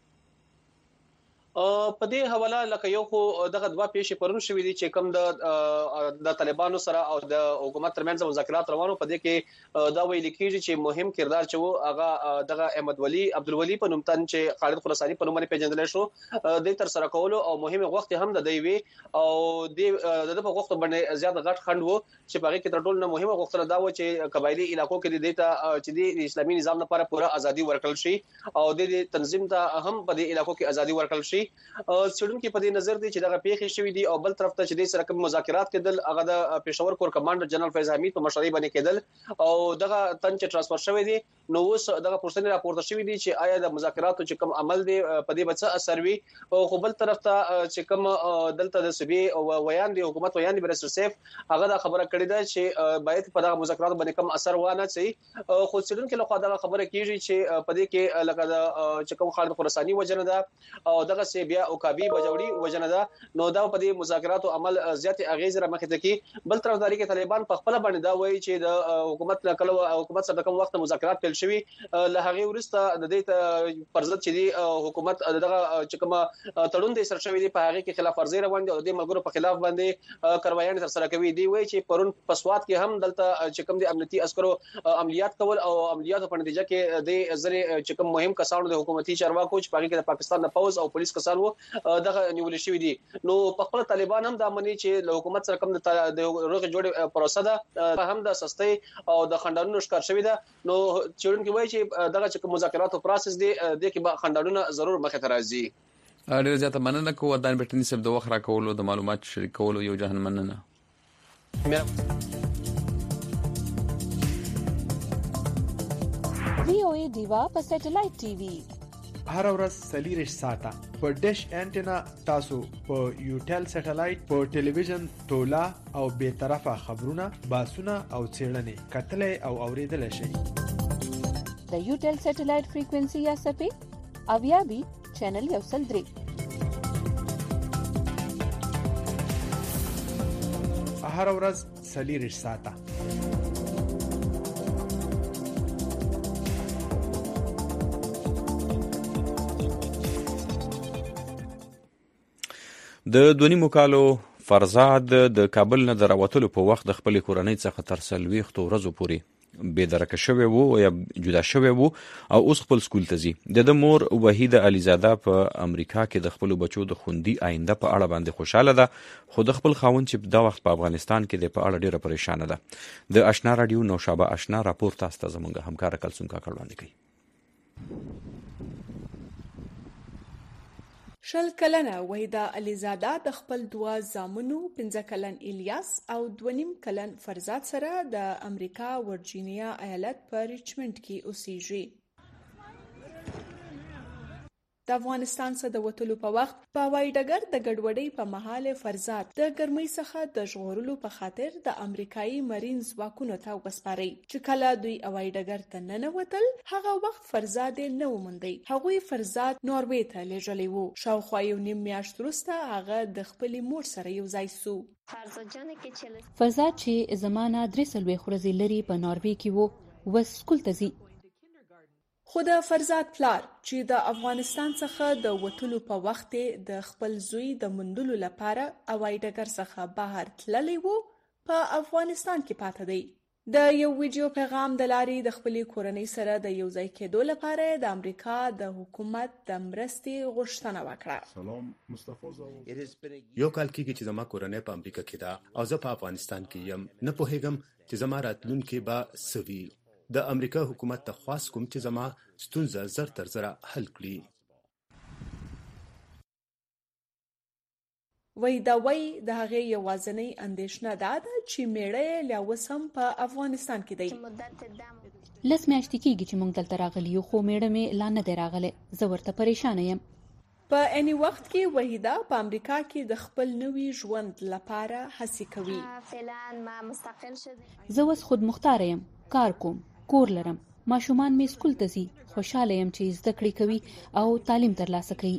په دې حواله لکه یو خو دغه دوا پیښې پرون شوې دي چې کوم د طالبانو سره او د حکومت ترمنځ مذاکرات روانو په دې کې دا ویل کېږي چې مهم کردار چې وو هغه دغه احمد ولی عبدالولی په نوم تن چې خالد خراساني په نوم باندې پیژندل شو د تر سره کولو او مهم وخت هم د دی وی او د په وخت باندې زیات غټ خند وو چې په هغه کې تر ټولو نه مهمه غوښتنه دا و چې قبایلی علاقو کې د ته چې د اسلامي نظام لپاره پوره ازادي ورکړل شي او د تنظیم ته هم په دې علاقو کې ازادي ورکړل شي سړون کې په دې نظر دي چې دغه پیښې شوې دي او بل طرف ته چې د سره کوم مذاکرات کېدل هغه د پېښور کور کمانډر جنرال فیض حمید په مشرۍ باندې کېدل او دغه تن چې ترانسفر شوی دي نو اوس دغه پورتنی راپورته شوی دي چې آیا د مذاکراتو چې کوم عمل دی په دې بچ اثر وي او خو بل طرف ته چې کوم دلته د سبي او ویان دی حکومت ویان دی برسر سیف هغه دا خبره کړې ده چې باید په دغه مذاکراتو باندې کوم اثر وانه شي خو سړون کې له خوا دغه خبره کیږي چې په دې کې لکه د چې کوم خالد خراساني وجنه ده او دغه سی بیا او کابي بجوړي وجنه ده نو دا په دې مذاکراتو عمل زیات اغیز را مخې ته کی بل طرفداري کې طالبان په خپل باندې دا وایي چې د حکومت کله حکومت سره کوم وخت مذاکرات پیل شوي له هغه ورسته د دې پرځد چې دی حکومت دغه چې کوم تړون دي سره شوی دی په هغه کې خلاف ورزي روان دي او د ملګرو په خلاف باندې کاروایان تر سره کوي دی وایي چې پرون په سواد کې هم دلته چې کوم د امنیتي عسکرو عملیات کول او عملیاتو په نتیجه کې د زری چې کوم مهم کسانو د حکومتي چارواکو چې په کې د پاکستان د پوز او پولیس کسانو دغه نیول شوی دي نو په خپل طالبان هم د امنیت چې له حکومت سره کوم د روغ جوړ پروسه ده هم د سستي او د خندانونو ښکار شوی ده نو چېرون کې وایي چې دغه چې مذاکراتو پروسس دی د کې به خندانونه ضرور مخه ته راځي ډیر زیاته مننه کوم دان بټنی سب د وخت را کولو د معلومات شریکولو یو جهان مننه VOA دیوا په سټلایټ ټي وي هر ورځ سلیریش ساته په ډیش انټینا تاسو په یوټل سټلایټ په ټلویزیون تولا او به طرفه خبرونه باسونه او چیرنې کتلې او اوریدل شي د یوټل سټلایټ فریکوئنسي یا سپې اویابي چینل یو سل درې هر ورځ سلیریش ساته د دونیمو کالو فرزاد د کابل نه دراوتلو په وخت د خپل کورنۍ څخه تر 40 ورځې پورې بې درکه شوی وو یا جدا شوی وو او اوس خپل سکول ته ځي د مور وحیده علیزاده په امریکا کې د خپل بچو د خوندي آینده په اړه باندې خوشاله ده خو د خپل خاوند چې دا وخت په افغانستان کې د په اړه ډیره پریشانه ده د آشنا رادیو نوشابه آشنا راپور تاسو ته زموږ همکار کلسون کا کړوان کوي شل کلنه وحیده علیزاده د خپل دوا زامنو 15 کلن الیاس او 2.5 کلن فرزاد سره د امریکا ورجینیا ایالت په ریچمنډ کې اوسېږي. د افغانستان څخه د وټلو په وخت په هوایي ډګر د ګډوډۍ په مهال فرزاد د ګرمۍ څخه د ژغورلو په خاطر د امریکایي مرین ځواکونو ته وسپاري چې کله دوی هوایي ډګر ته ننوتل هغه وخت فرزاد نه وموندي. هغوی فرزاد ناروې ته لیږلی وو. شاوخوا یو نیم میاشت وروسته هغه د خپلې مور سره یو ځای سو. فرزاد چې زمانه 3 ورځې لري په ناروې کې وو و سکول ته ځي. خو د فرزاد پلار چې د افغانستان څخه د وټلو په وخت د خپل زوی د مندلو لپاره هوایي ډګر څخه بهر تللی وو په افغانستان کې پاتې دی. د یو ویډیو پیغام د لارې د خپلې کورنۍ سره د یو ځای کېدو لپاره د امریکا د حکومت د مرستې غوښتنه وکړه. سلام مصطفی. یو کال کېږي چې زما کورنۍ په امریکا کې ده او زه په افغانستان کې یم. نه پوهېږم چې زما راتلونکی به سوي. د امریکا حکومت ته خواست کوم چې زما ستونزه زر تر زره حل کړي. وای دا وای د هغې یوازینۍ اندېښنه دا ده چې میړه لا اوس هم په افغانستان کې دی. 10 میاشتې کېږي چې موږ دلته راغلي یو، خو میړه مې لا نه دی راغلی. زه ورته پریشانه یم. په اني وخت کې وحیده په امریکا کې د خپل نوي ژوند لپاره هڅې کوي. زه اوس خود مختاره یم، کار کوم، کور لرم، ماشومان مې سکول ته ځي. خوشاله یم چې زده کړې کوي او تعلیم ترلاسه کوي.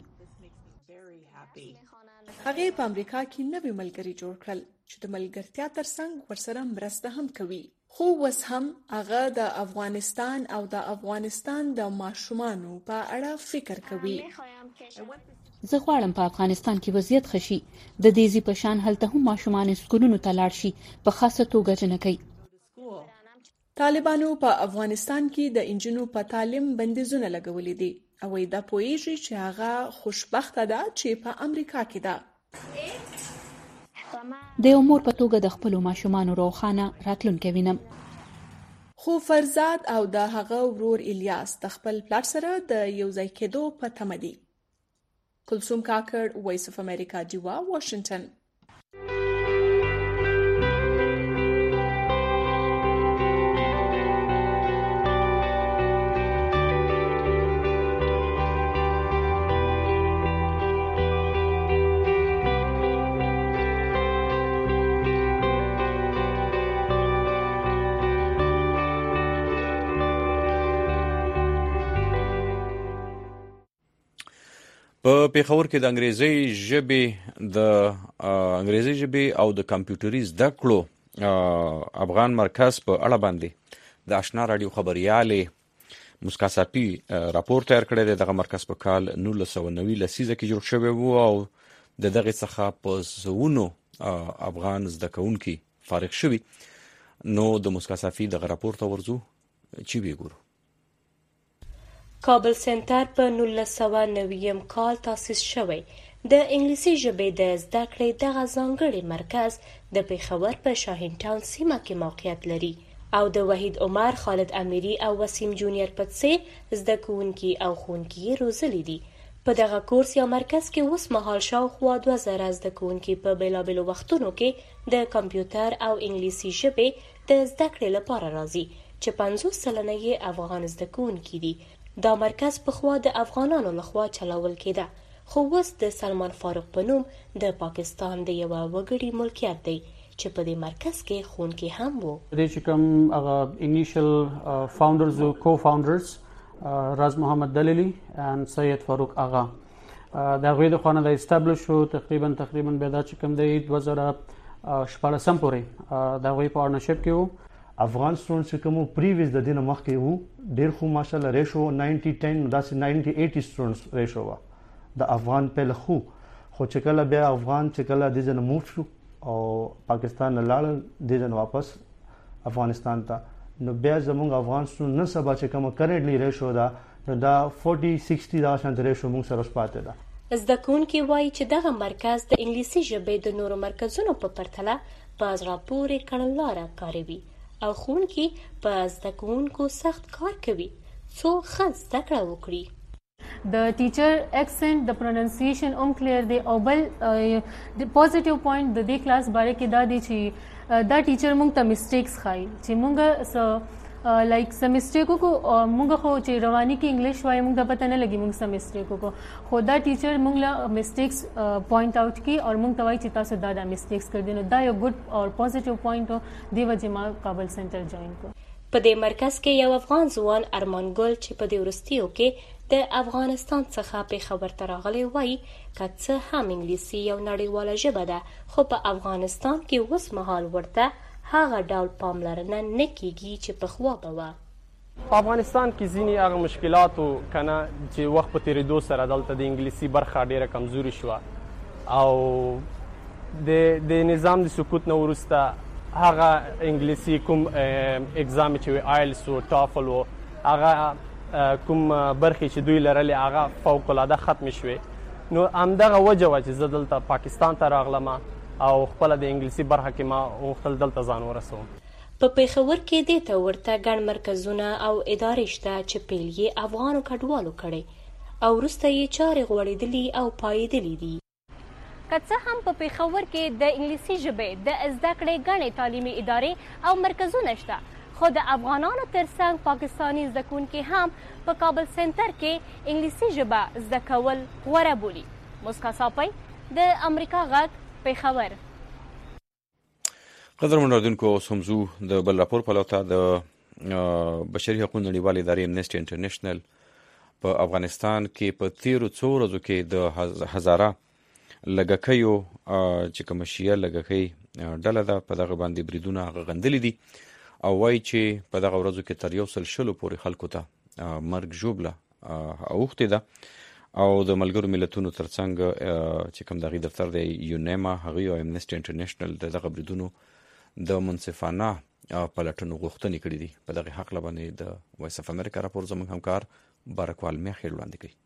هغې په امریکا کې نوي ملګري جوړ کړل چې د ملګرتیا ترڅنګ ورسره مرسته هم کوي. خو اوس هم هغه د افغانستان او د افغانستان د ماشومانو په اړه فکر کوي. زه غواړم په افغانستان کې وضعیت ښه شي. د دیزي په شان هلته هم ماشومان سکولونو ته لاړ شي، په خاصه توګه جنکۍ. طالبانو په افغانستان کې د انجونو په تعلیم بندیزونه لګولې دي او دا پوهیږي چې هغه خوشبخته ده چې په امریکا کې ده. د یو مور په توګه د خپلو ماشومانو روښانه راتلونکی وینم. خو فرزاد او د هغه ورور الیاس د خپل پلار سره د یو ځای کېدو په تمه دي. کلثوم کاکړ، وایس اف امریکا، جوا، واشنگټن. په پیښور کې د انګریزي ژبې او د کمپیوټري زده کړو افغان مرکز په اړه باندې د آشنا رادیو خبريالې مسکا صافي راپور تیار کړی دی. دغه مرکز په کال 1990 لسیزه کې جوړ شوی وو او دغه څخه په زونو افغان زده کوونکي فارغ شوي. نو د مسکا صافي دغه راپور ته ورځو چې وګورو. کابل سنټر په 1990 کال تاسیس شوی. د انګلیسي ژبې د زده کړې دغه ځانګړی مرکز د پیښور په شاهین ټاون سیمه کې موقعیت لري او د وحید عمر، خالد امیری او وسیم جونیور په څېر زده کوونکي او ښوونکي روزلي دي. په دغه کورس یا مرکز کې اوس مهال شاوخوا 2000 زده کوونکي په بېلابېلو وختونو کې د کمپیوټر او انګلیسي ژبې د زده کړې لپاره راځي چې 50% یې افغان زده کوونکي دي. دا مرکز پخوا د افغانانو لخوا چلول کېده، خو اوس د سلمان فاروق په نوم د پاکستان د یوه وګړي ملکیت دی چې په دې مرکز کې ښوونکي هم وو. دې چې کوم هغه انیشل فاونډرز او کو فاونډرز راز محمد دلیلی and سید فاروق آغا د هغوی د خوا نه د اسټابلیش شو. تقریبا به دا چې کوم دی 2014 پورې د هغوی په پارټنرشپ کې وو. افغان سټوډنټس چې کوم پریویس د دینه مخکې وو ډیر خو ماشاءالله ریشو 90-10 داسې 90-80 سټوډنټس ریشو وا د افغان په لخوا. خو چې کله بیا افغان چې کله د ځنه موو شو او پاکستان نه لاړ د ځنه واپس افغانستان ته، نو بیا زموږ افغان سټوډنټ نن سبا چې کوم کرنټلی ریشو دا 40-60 دا شانت ریشو موږ سره پاتې ده. زده کوونکي وایي چې دغه مرکز د انګلیسي ژبې د نورو مرکزونو په پرتله په زړه پورې کړنلاره کاروي او ښوونکي په زده کوونکو سخت کار کوي څو ښه زده کړه وکړي. د ټیچر اکسنټ د پروننسیشن هم کلیر دی او بل د پوزټیو پوینټ د دې کلاس باره کې دا دی چې دا ټیچر موږ ته میسټیکس ښایي چې موږ لایک سم میسټیک کو موږ خو چې رواني کې انګلیش وایي موږ ته پته نه لګي موږ سم میسټیک کو، خو دا ټیچر موږ له میسټیکس پوینټ آوټ کی او موږ ته وایي چې تاسو دا میسټیکس کړی نو دا یو ګډ او پوزټیو پوینټ دی وجه ما کابل سنټر جوائن کو. په دې مرکز کې یو افغان ځوان ارمان ګل چې په دې وروستیو کې د افغانستان څخه پیښور ته راغلی وایي که څه هم انګلیسي یو نړیواله ژبه ده خو په افغانستان کې اوس مهال ورته هغه ډول پاملرنه نه کیږي چې پخوا به وه. په افغانستان کې ځینې هغه مشکلاتو کنه چې وخت په تېرېدو سره دلته د انګلیسي برخه ډېره کمزوري شوه او د نظام د سقوط نه وروسته هغه انګلیسي کوم اگزام چې وي آیلس و ټافل و هغه کوم برخې چې دوی لرلې هغه فوق العاده ختم شوې. نو همدغه وجه وه چې زه دلته پاکستان ته راغلم او خپله د انګلیسي برخه کې ما غوښتل دلته ځان ورسوم. په پیښور کې دې ته ورته ګڼ مرکزونه او ادارې شته چې پیل یې افغانو کډوالو کړی او وروسته یې چارې غوړېدلي او پایېدلي دي. که څه هم په پېښور کې د انګلیسي ژبې د زده کړې ګڼې تعلیمي ادارې او مرکزونه شته، خو د افغانانو ترڅنګ پاکستاني زده کوونکي هم په کابل سنټر کې انګلیسي ژبه زده کول غوره بولي. مسکا صاپی د امریکا غږ پېښور. قدرمن اردوونکو، اوس هم زو د بل راپور په لور ته. د بشري حقوقو نړیوالې ادارې امنسټي انټرنیشنل په افغانستان کې په تیرو څو ورځو کې د هزاره لږکیو چې کومه شیعه لږکۍ ډله ده په دغه باندې بریدونه هغه غندلي دي او وایي چې په دغه ورځو کې تر 100 پورې خلکو ته مرګ ژوبله اوښتې ده او د ملګرو ملتونو ترڅنګ چې کوم دغه دفتر دی یونیما هغوی او امنسټي انټرنیشنل د دغه بریدونو د منصفانه پلټنو غوښتنې کړې دي. په دغه حق باندې د وایس اف امریکا راپور زموږ همکار بارکوال میخیل وړاندې کوي.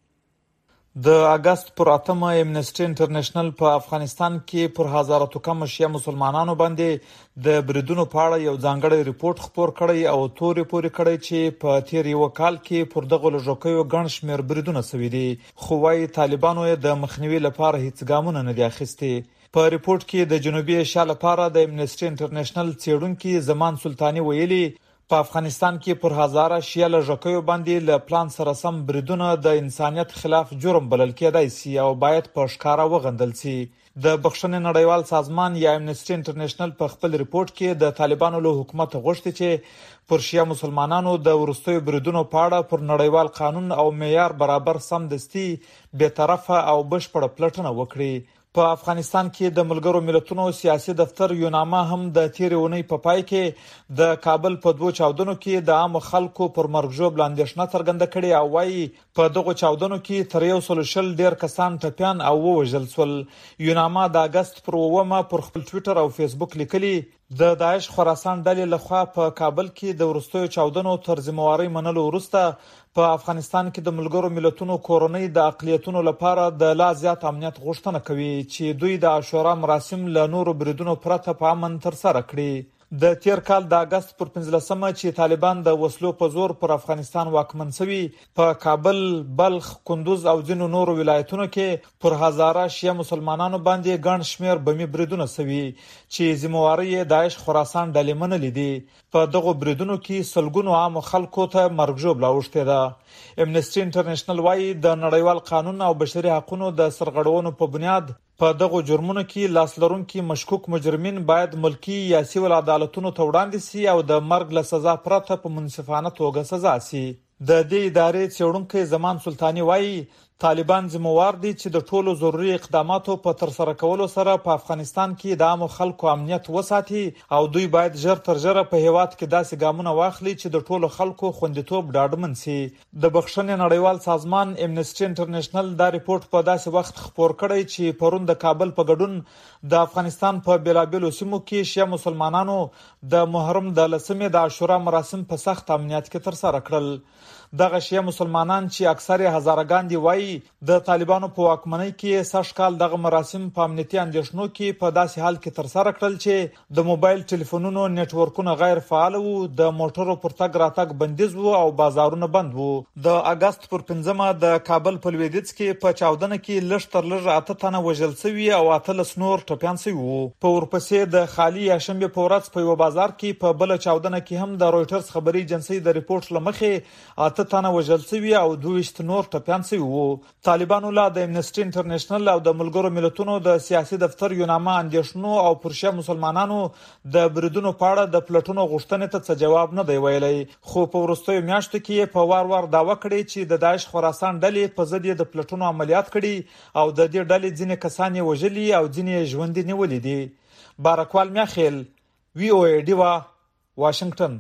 د اگست پر 8 امنسټي انټرنیشنل په افغانستان کې پر هزارو کم شیعه مسلمانانو باندې د بریدونو په اړه یو ځانګړی ریپورت خپور کړی او تورې پورې کړی چې په تیر یو کال کې پر دغه لږکیو ګڼ شمېر بریدونه شوي دي، خو وايي طالبانو یې د مخنیوي لپاره هیڅ ګامونه نه دي اخیستي. په ریپورت کې د جنوبي ایشیا لپاره د امنسټي انټرنیشنل څېړونکي زمان سلطاني ویلي په افغانستان کې پر هزاره شیعه لږکیو باندې له پلان سره سم بریدونه د انسانیت خلاف جرم بلل کېدای شي او باید په ښکاره وغندل شي. د بخښنې نړیوال سازمان یا امنسټي انټرنیشنل په خپل ریپورت کې د طالبانو له حکومت غوښتي چې پر شیعه مسلمانانو د وروستیو بریدونو په اړه پر نړیوال قانون او معیار برابر سمدستي بېطرفه او بشپړه پلټنه وکړي. په افغانستان کې د ملګرو ملتونو سیاسي دفتر یوناما هم د تیرې اونۍ په پای کې د کابل په 2 چاودنو کې د عام خلکو پر مرګ ژوبله اندېښنه څرګنده کړې او وایي په دغو چاودنو کې تر 120 ډېر کسان ټپیان او ووژل شول. یوناما د اگست پر 9 پر خپل ټویټر او فیسبوک لیکلي د داعش خراسان ډلې لخوا په کابل کې د وروستیو چاودنو تر ذمہوارۍ منلو وروسته په افغانستان کې د ملګرو ملتونو کورنۍ د اقلیتونو لپاره د لا زیات امنیت غوښتنه کوي چې دوی د عاشورا مراسم له نورو بریدونو پرته په امن ترسره کړي. د تیر کال د اگست پر 15 چې طالبان د وسلو په زور پر افغانستان واکمن شوي، په کابل، بلخ، کندوز او ځینو نورو ولایتونو کې پر هزاره شیعه مسلمانانو باندې ګڼ شمېر بمي بریدونه شوي چې ذمہواري داعش خراسان ډلې منلې دي. په دغو بریدونو کې سلګونو عام خلکو ته مرګ ژوبله اوښتې ده. امنسټي انټرنیشنل وايي د نړیوال قانون او بشري حقوقو د سرغړونو په بنیاد په دغو جرمونو کې لاس لرونکي مشکوک مجرمین باید ملکی یا سیول عدالتونو ته وړاندې شي او د مرګ له سزا پرته په منصفانه توګه سزا شي. د دې ادارې څېړونکی زمان سلطاني وايي طالبان ذمہوار دي چې د ټولو ضروري اقداماتو په ترسره کولو سره په افغانستان کې د عامو خلکو امنیت وساتي او دوی باید ژر تر ژره په هیواد کې داسې ګامونه واخلي چې د ټولو خلکو خوندیتوب ډاډمن شي. د بخښنې نړیوال سازمان امنسټي انټرنیشنل دا ریپورت په داسې وخت خپور کړی چې پرون د کابل په ګډون د افغانستان په بیلابیلو سیمو کې شیعه مسلمانانو د محرم د 10 د عاشورا مراسم په سخت امنیت کې ترسره کړل. دغه شیعه مسلمانان چې اکثر هزارګان دي وایي د طالبانو په واکمنۍ کې سږ کال دغه مراسم په امنیتي اندېښنو کې په داسې حال کې ترسره کړل چې د موبایل ټلیفونونو نیټورکونه غیر فعال وو، د موټرو پر تګ راتګ بندیز وو او بازارونه بند وو. د اگست پر 15 د کابل په لویدیځ کې په چاودنه کې لږ تر لږه 8 تنه وژل شوي او 18 نور ټپیان شوي وو. په ورپسې د خالي یاشنبه په ورځ په یو بازار کې په بل چاودنه کې هم د رويټرز خبري ایجنسی د ریپورت لمخې 8 تنه وژل شوي او 22 نور ټپیان شوي وو. طالبانو لا د امنسټي انټرنیشنل او د ملګرو ملتونو د سیاسي دفتر یوناما اندېښنو او پر شیعه مسلمانانو د بریدونو په اړه د پلټنو غوښتنې ته څه جواب نه دی ویلی، خو په وروستیو میاشتو کې په وار دعوه کړې چې د داعش خراسان ډلې په ضد د پلټنو عملیات کړي او د دې ډلې ځینې کسان یې وژلي او ځینې ژوندي نیولي دي. بارکوال میخیل، وی او ای ډیوا، واشنگټن.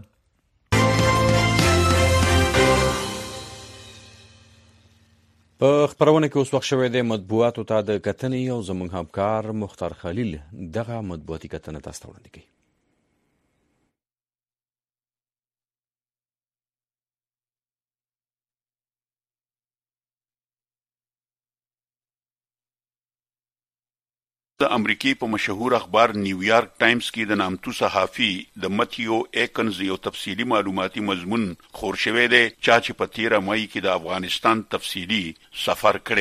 په خبرونه کې اوس وخت شوی دی مطبوعاتو ته د کتنې او زموږ همکار مختار خلیل دغه مطبوعاتي کتنه تاسو ته وړاندې کوي. د امریکای په مشهور اخبار نیویارک ټایمز کې د نامتو صحافي د متیو ایکنز یو تفصیلی معلوماتي مضمون خور شوی دی چې په 13 مئی کې د افغانستان تفصیلی سفر کړی دی.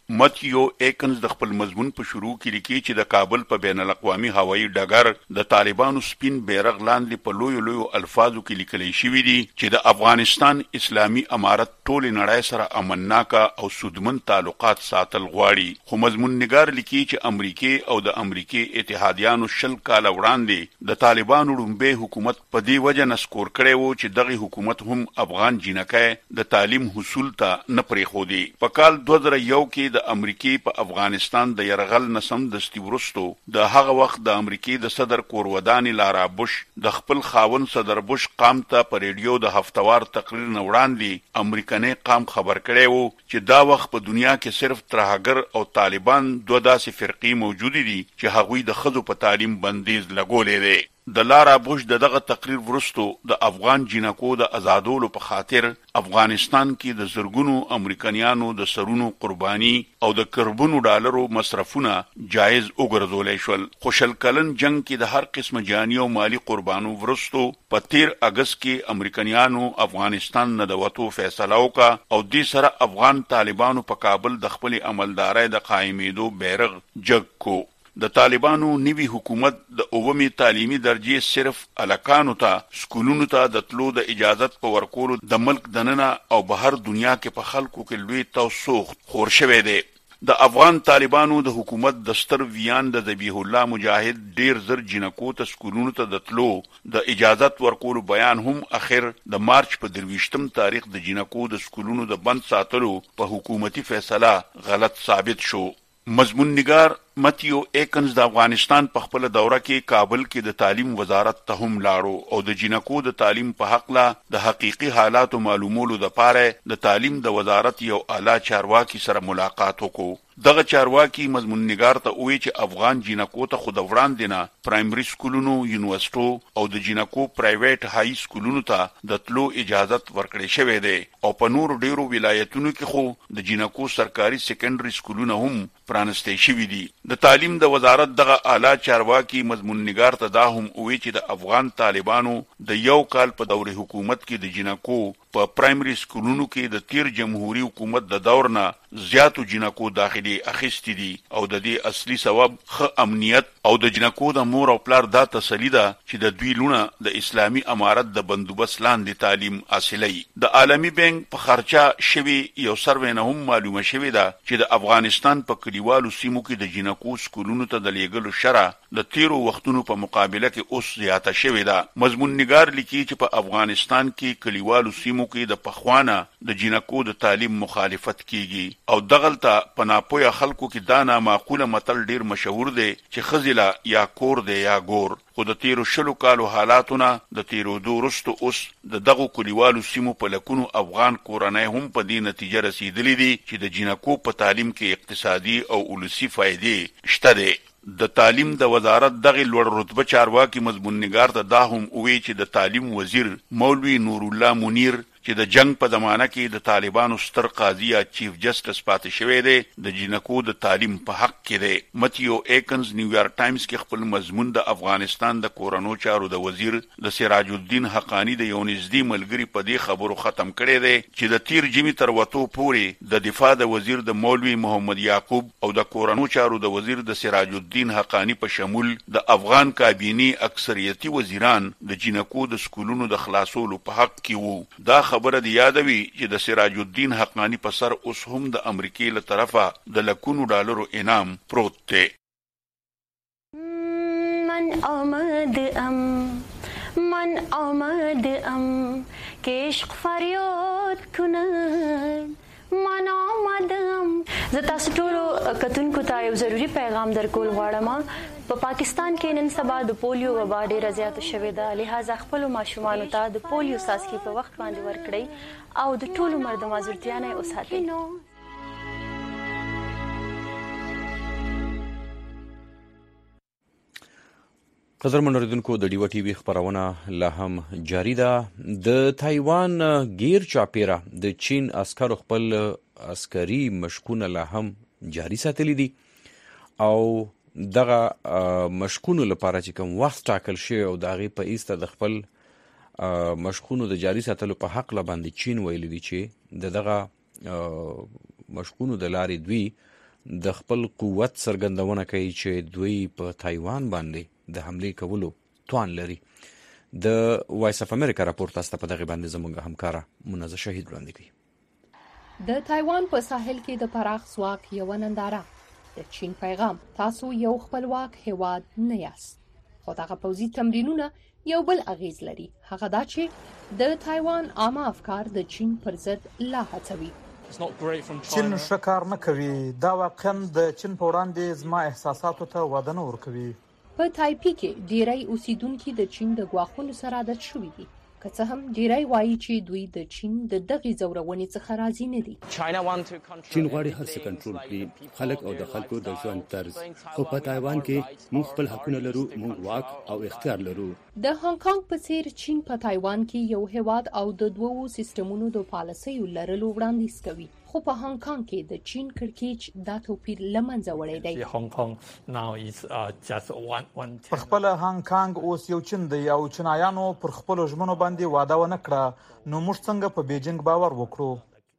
متیو ایکنز د خپل مضمون په شروع کې لیکي چې د کابل په بین الاقوامي هوایي ډګر د طالبانو سپین بیرغ لاندې په لویو الفاظو کې لیکل شوی دی چې د افغانستان اسلامي امارت ټول نړۍ سره امنناکه او سودمن تعلقات ساتل غواړي. خو مضمون نگار لیکي چې امریکای او د امریکای اتحادیانو 20 کال وړاندې د طالبانو لومبه حکومت په دې وجه نسکور کړی وو چې دغه حکومت هم افغان جنکه د تعلیم حصول ته نه پریخودي. په کال 2001 کې د امریکای په افغانستان د يرغل نسم دستي ورستو د هغه وخت د امریکای د صدر کوروداني لارا بوش د خپل خاون صدر بوش قام ته په ریډیو د هفتوار تقریر نه وړاندې امریکایي قام خبر کړی وو چې دا وخت په دنیا کې صرف ترهګر او طالبان دوه داسې فرقې موجود دي چې هغوی د خزو په تعلیم بندیز لګولې دي. د لارا بوش دغه تقریر ورستو د افغان جنکو د آزادولو په خاطر افغانستان کې د زرګونو امریکایانو د سرونو قرباني او د کربونو ډالرو مصرفونه جایز وګرځولې شول. خوشل کلن جنگ کې د هر قسم جانی او مالی قربانو ورستو په 13 اگست کې امریکایانو افغانستان نه د وټو فیصله وکړه او د سره افغان طالبانو په کابل د خپل عملدارۍ د قائمېدو بیرغ جګ کو. د طالبانو نوی حکومت د اومي تعلیمي درجه صرف الکانو ته سکولونو ته د تلو د اجازت په ورکولو د ملک دننه او بهر دنیا کې په خلکو کې لوی توسوخ خور شوی دی. د افغان طالبانو د حکومت دستر ویان د ذبیح الله مجاهد ډیر زر جنکو ته سکولونو ته د تلو د اجازت ورکولو بیان هم اخر د مارچ په 23 تاریخ د جنکو د سکولونو د بند ساتلو په حکومتي فیصله غلط ثابت شو. مضمون نگار متیو ایکنز د افغانستان په خپل دوره کې کابل کې د تعلیم وزارت ته هم لاړو او د جنکو د تعلیم په حق لا د حقيقي حالاتو معلومولو د پاره د تعلیم د وزارت یو اعلی چارواکي سره ملاقات وکړو. دغه چارواکي مضمون نگار ته وی چې افغان جنکو ته خود وړاندې نه پرایمري سکولونو یونیورسيټو او د جنکو پرایویټ هاي سکولونو ته د تلو اجازت ورکړې شوې ده او په نور ډیرو ولایتونو کې خو د جنکو سرکاري سیکنډري سکولونه هم پرانستې شوې دي. د تعلیم د وزارت دغه اعلی چارواکي مضمون نگار ته دا هم وی چې د افغان طالبانو د یو کال په دورې حکومت کې د جنکو په پرایمري سکولونو کې د تیر جمهوریت حکومت د دور نه زیاتو جنکو داخلي اخیستي دي او د دې اصلي سبب ښه امنیت او د جنکو د مور او پلار دا تسلی ده چې د دوی لونه د اسلامي امارت د بندوبست لاندې تعلیم حاصلوي. د عالمي بانک په خرچه شوی یو سروې نه هم معلومه شوې ده چې د افغانستان په کلیوالو سیمو کې د جنکو سکولونو ته د لیږلو شرح د تیرو وختونو په مقابله کې اوس زیاته شوې ده. مضمون نگار لیکي چې په افغانستان کې کلیوالو سیمو کې د پخوانه د جنکو د تعلیم مخالفت کیږي او دغلته په ناپوهه خلکو کې دا نامعقوله متل ډیر مشهور دی چې خزله یا کور دی یا ګور. خو د تیرو 20 کالو حالاتونه د تیرو دورستو اوس د دغه کلیوالو سیمو په لکونو افغان کورنۍ هم په دې نتیجه رسیدلې دي چې د جنکو په تعلیم کې اقتصادي او ولسی فائدې شته دي. د تعلیم د وزارت دغه لوړ رتبه چارواکي مضمون نگار ته دا هم وی چې د تعلیم وزیر مولوی نور الله منیر چې د جنگ په زمانہ کې د طالبانو ستر قاضي یا چیف جسټس پاتې شوی دی د جنکو د تعلیم په حق کې دی. متیو ایکنز نیویارک ټایمز کې خپل مضمون د افغانستان د کورونو چارو د وزیر د سراج الدین حقانی د یو نږدې ملګری په دې خبرو ختم کړی دی چې د تیر جمی تر وته پورې د دفاع د وزیر د مولوی محمد یعقوب او د کورونو چارو د وزیر د سراج الدین حقانی په شمول د افغان کابینی اکثریتي وزیران د جنکو د سکولونو د خلاصولو په حق کې وو. دا خبره دی یادوي چې د سراج الدین حقانی په سر اوس هم د امریکای له طرفه د لکونو ډالرو انعام پروت دی. من آمد که عشق فریاد کند من آمدم. زه تاسو ټولو کتونکو ته یو ضروری پیغام درکول غواړم. په پاکستان کې نن سبا د پولیو وبا ډېره زیاته شوې ده، لہذا خپلو ماشومانو ته د پولیو څاڅکي په وخت باندې ورکړئ او د ټول عمر د معذورتیا نه یې وساتئ. قدرمن اوریدونکو د ډیوه ټي وي خبرونه لا هم جاری ده. د تایوان غیر چاپیره د چین عسکرو خپل عسکري مشقونه لا هم جاری ساتلي دي او دغه مشقونو لپاره چې کوم وخت ټاکل شوی او د هغې په ایسته د خپل مشقونو د جاری ساتلو په حق باندې چین ویلي دي چې دغه مشقونو د لارې دوی د خپل قوت څرګندونه کوي چې دوی په تایوان باندې د حملې کولو توان لري. د وایس اف امریکا راپور تاسو ته په دغه باندې زموږ همکاره منازه شهید وړاندې کوي. د تایوان په ساحل کې د پراخ ځواک یو ننداره. د چین پیغام: تاسو یو خپلواک هیواد نه یاست. خو دغه پوځي تمرینونه یو بل اغیز لري. هغه دا چې د تایوان عامه افکار د چین پر ضد لا هڅوي. چین شکار نه کوي. دا واقعا د چین په وړاندې زما احساساتو ته وده نه ورکوي. په تایپی کې ډیری اوسیدونکو د چین د غواخونو سره عادت شوي دي. که څه هم ډیری وایي چې دوی د چین د دغې ځورونې څخه راضي نه دي. چین غواړي هر څه کنټرول کړي، خلک او د خلکو د ژوند طرز. خو په تایوان کې موږ خپل حقونه لرو، موږ واک او اختیار لرو. د هانګ کانګ په څیر چین په تایوان کې یو هیواد او د دوو سیستمونو د پالیسیو لرلو وړاندیز کوي. خو په هانګ کانګ کې د چین کړکېچ دا توپیر له منځه وړی دی. په خپل هانګ کانګ اوس یو چین دی او چینایانو پر خپل ژمنو باندې واده ونه کړه. نو موږ څنګه په بیجینګ باور وکړو؟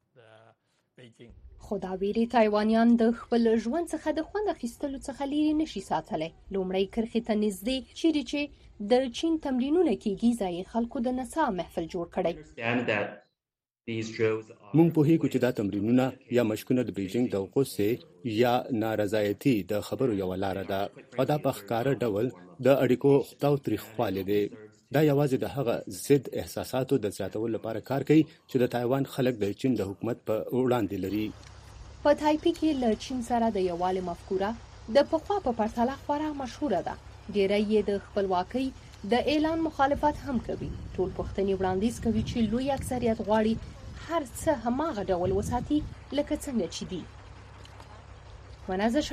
خو دا ویرې تایوانیان د خپل ژوند څخه د خوند اخیستلو څخه لرې نشي ساتلی. لومړی کرښې ته نږدې چیرې چې د چین تمرینونه کېږي ځایي خلکو د نڅا محفل جوړ کړی. مونږ پوهیږو چې دا تمرینونه یا مشقونه د بیجینګ د غوسې یا نارضایتي د خبرو یو لار ده او دا په ښکاره ډول د اړیکو خطاو تاریخوالی دی. دا یوازې د هغه ضد احساساتو د زیاتولو لپاره کار کوي چې د تایوان خلک د چین د حکومت په وړاندې لري. په تایپی کې له چین سره د یووالي مفکوره د پخوا په پرتله خورا مشهوره ده. ډیری یې د خپلواکۍ د اعلان مخالفت هم کوي. ټول پوښتنې وړاندیز کوي چې لوی اکثریت غواړي هر څه هماغه ډول وساتي لکه څنګه چې دي. منازه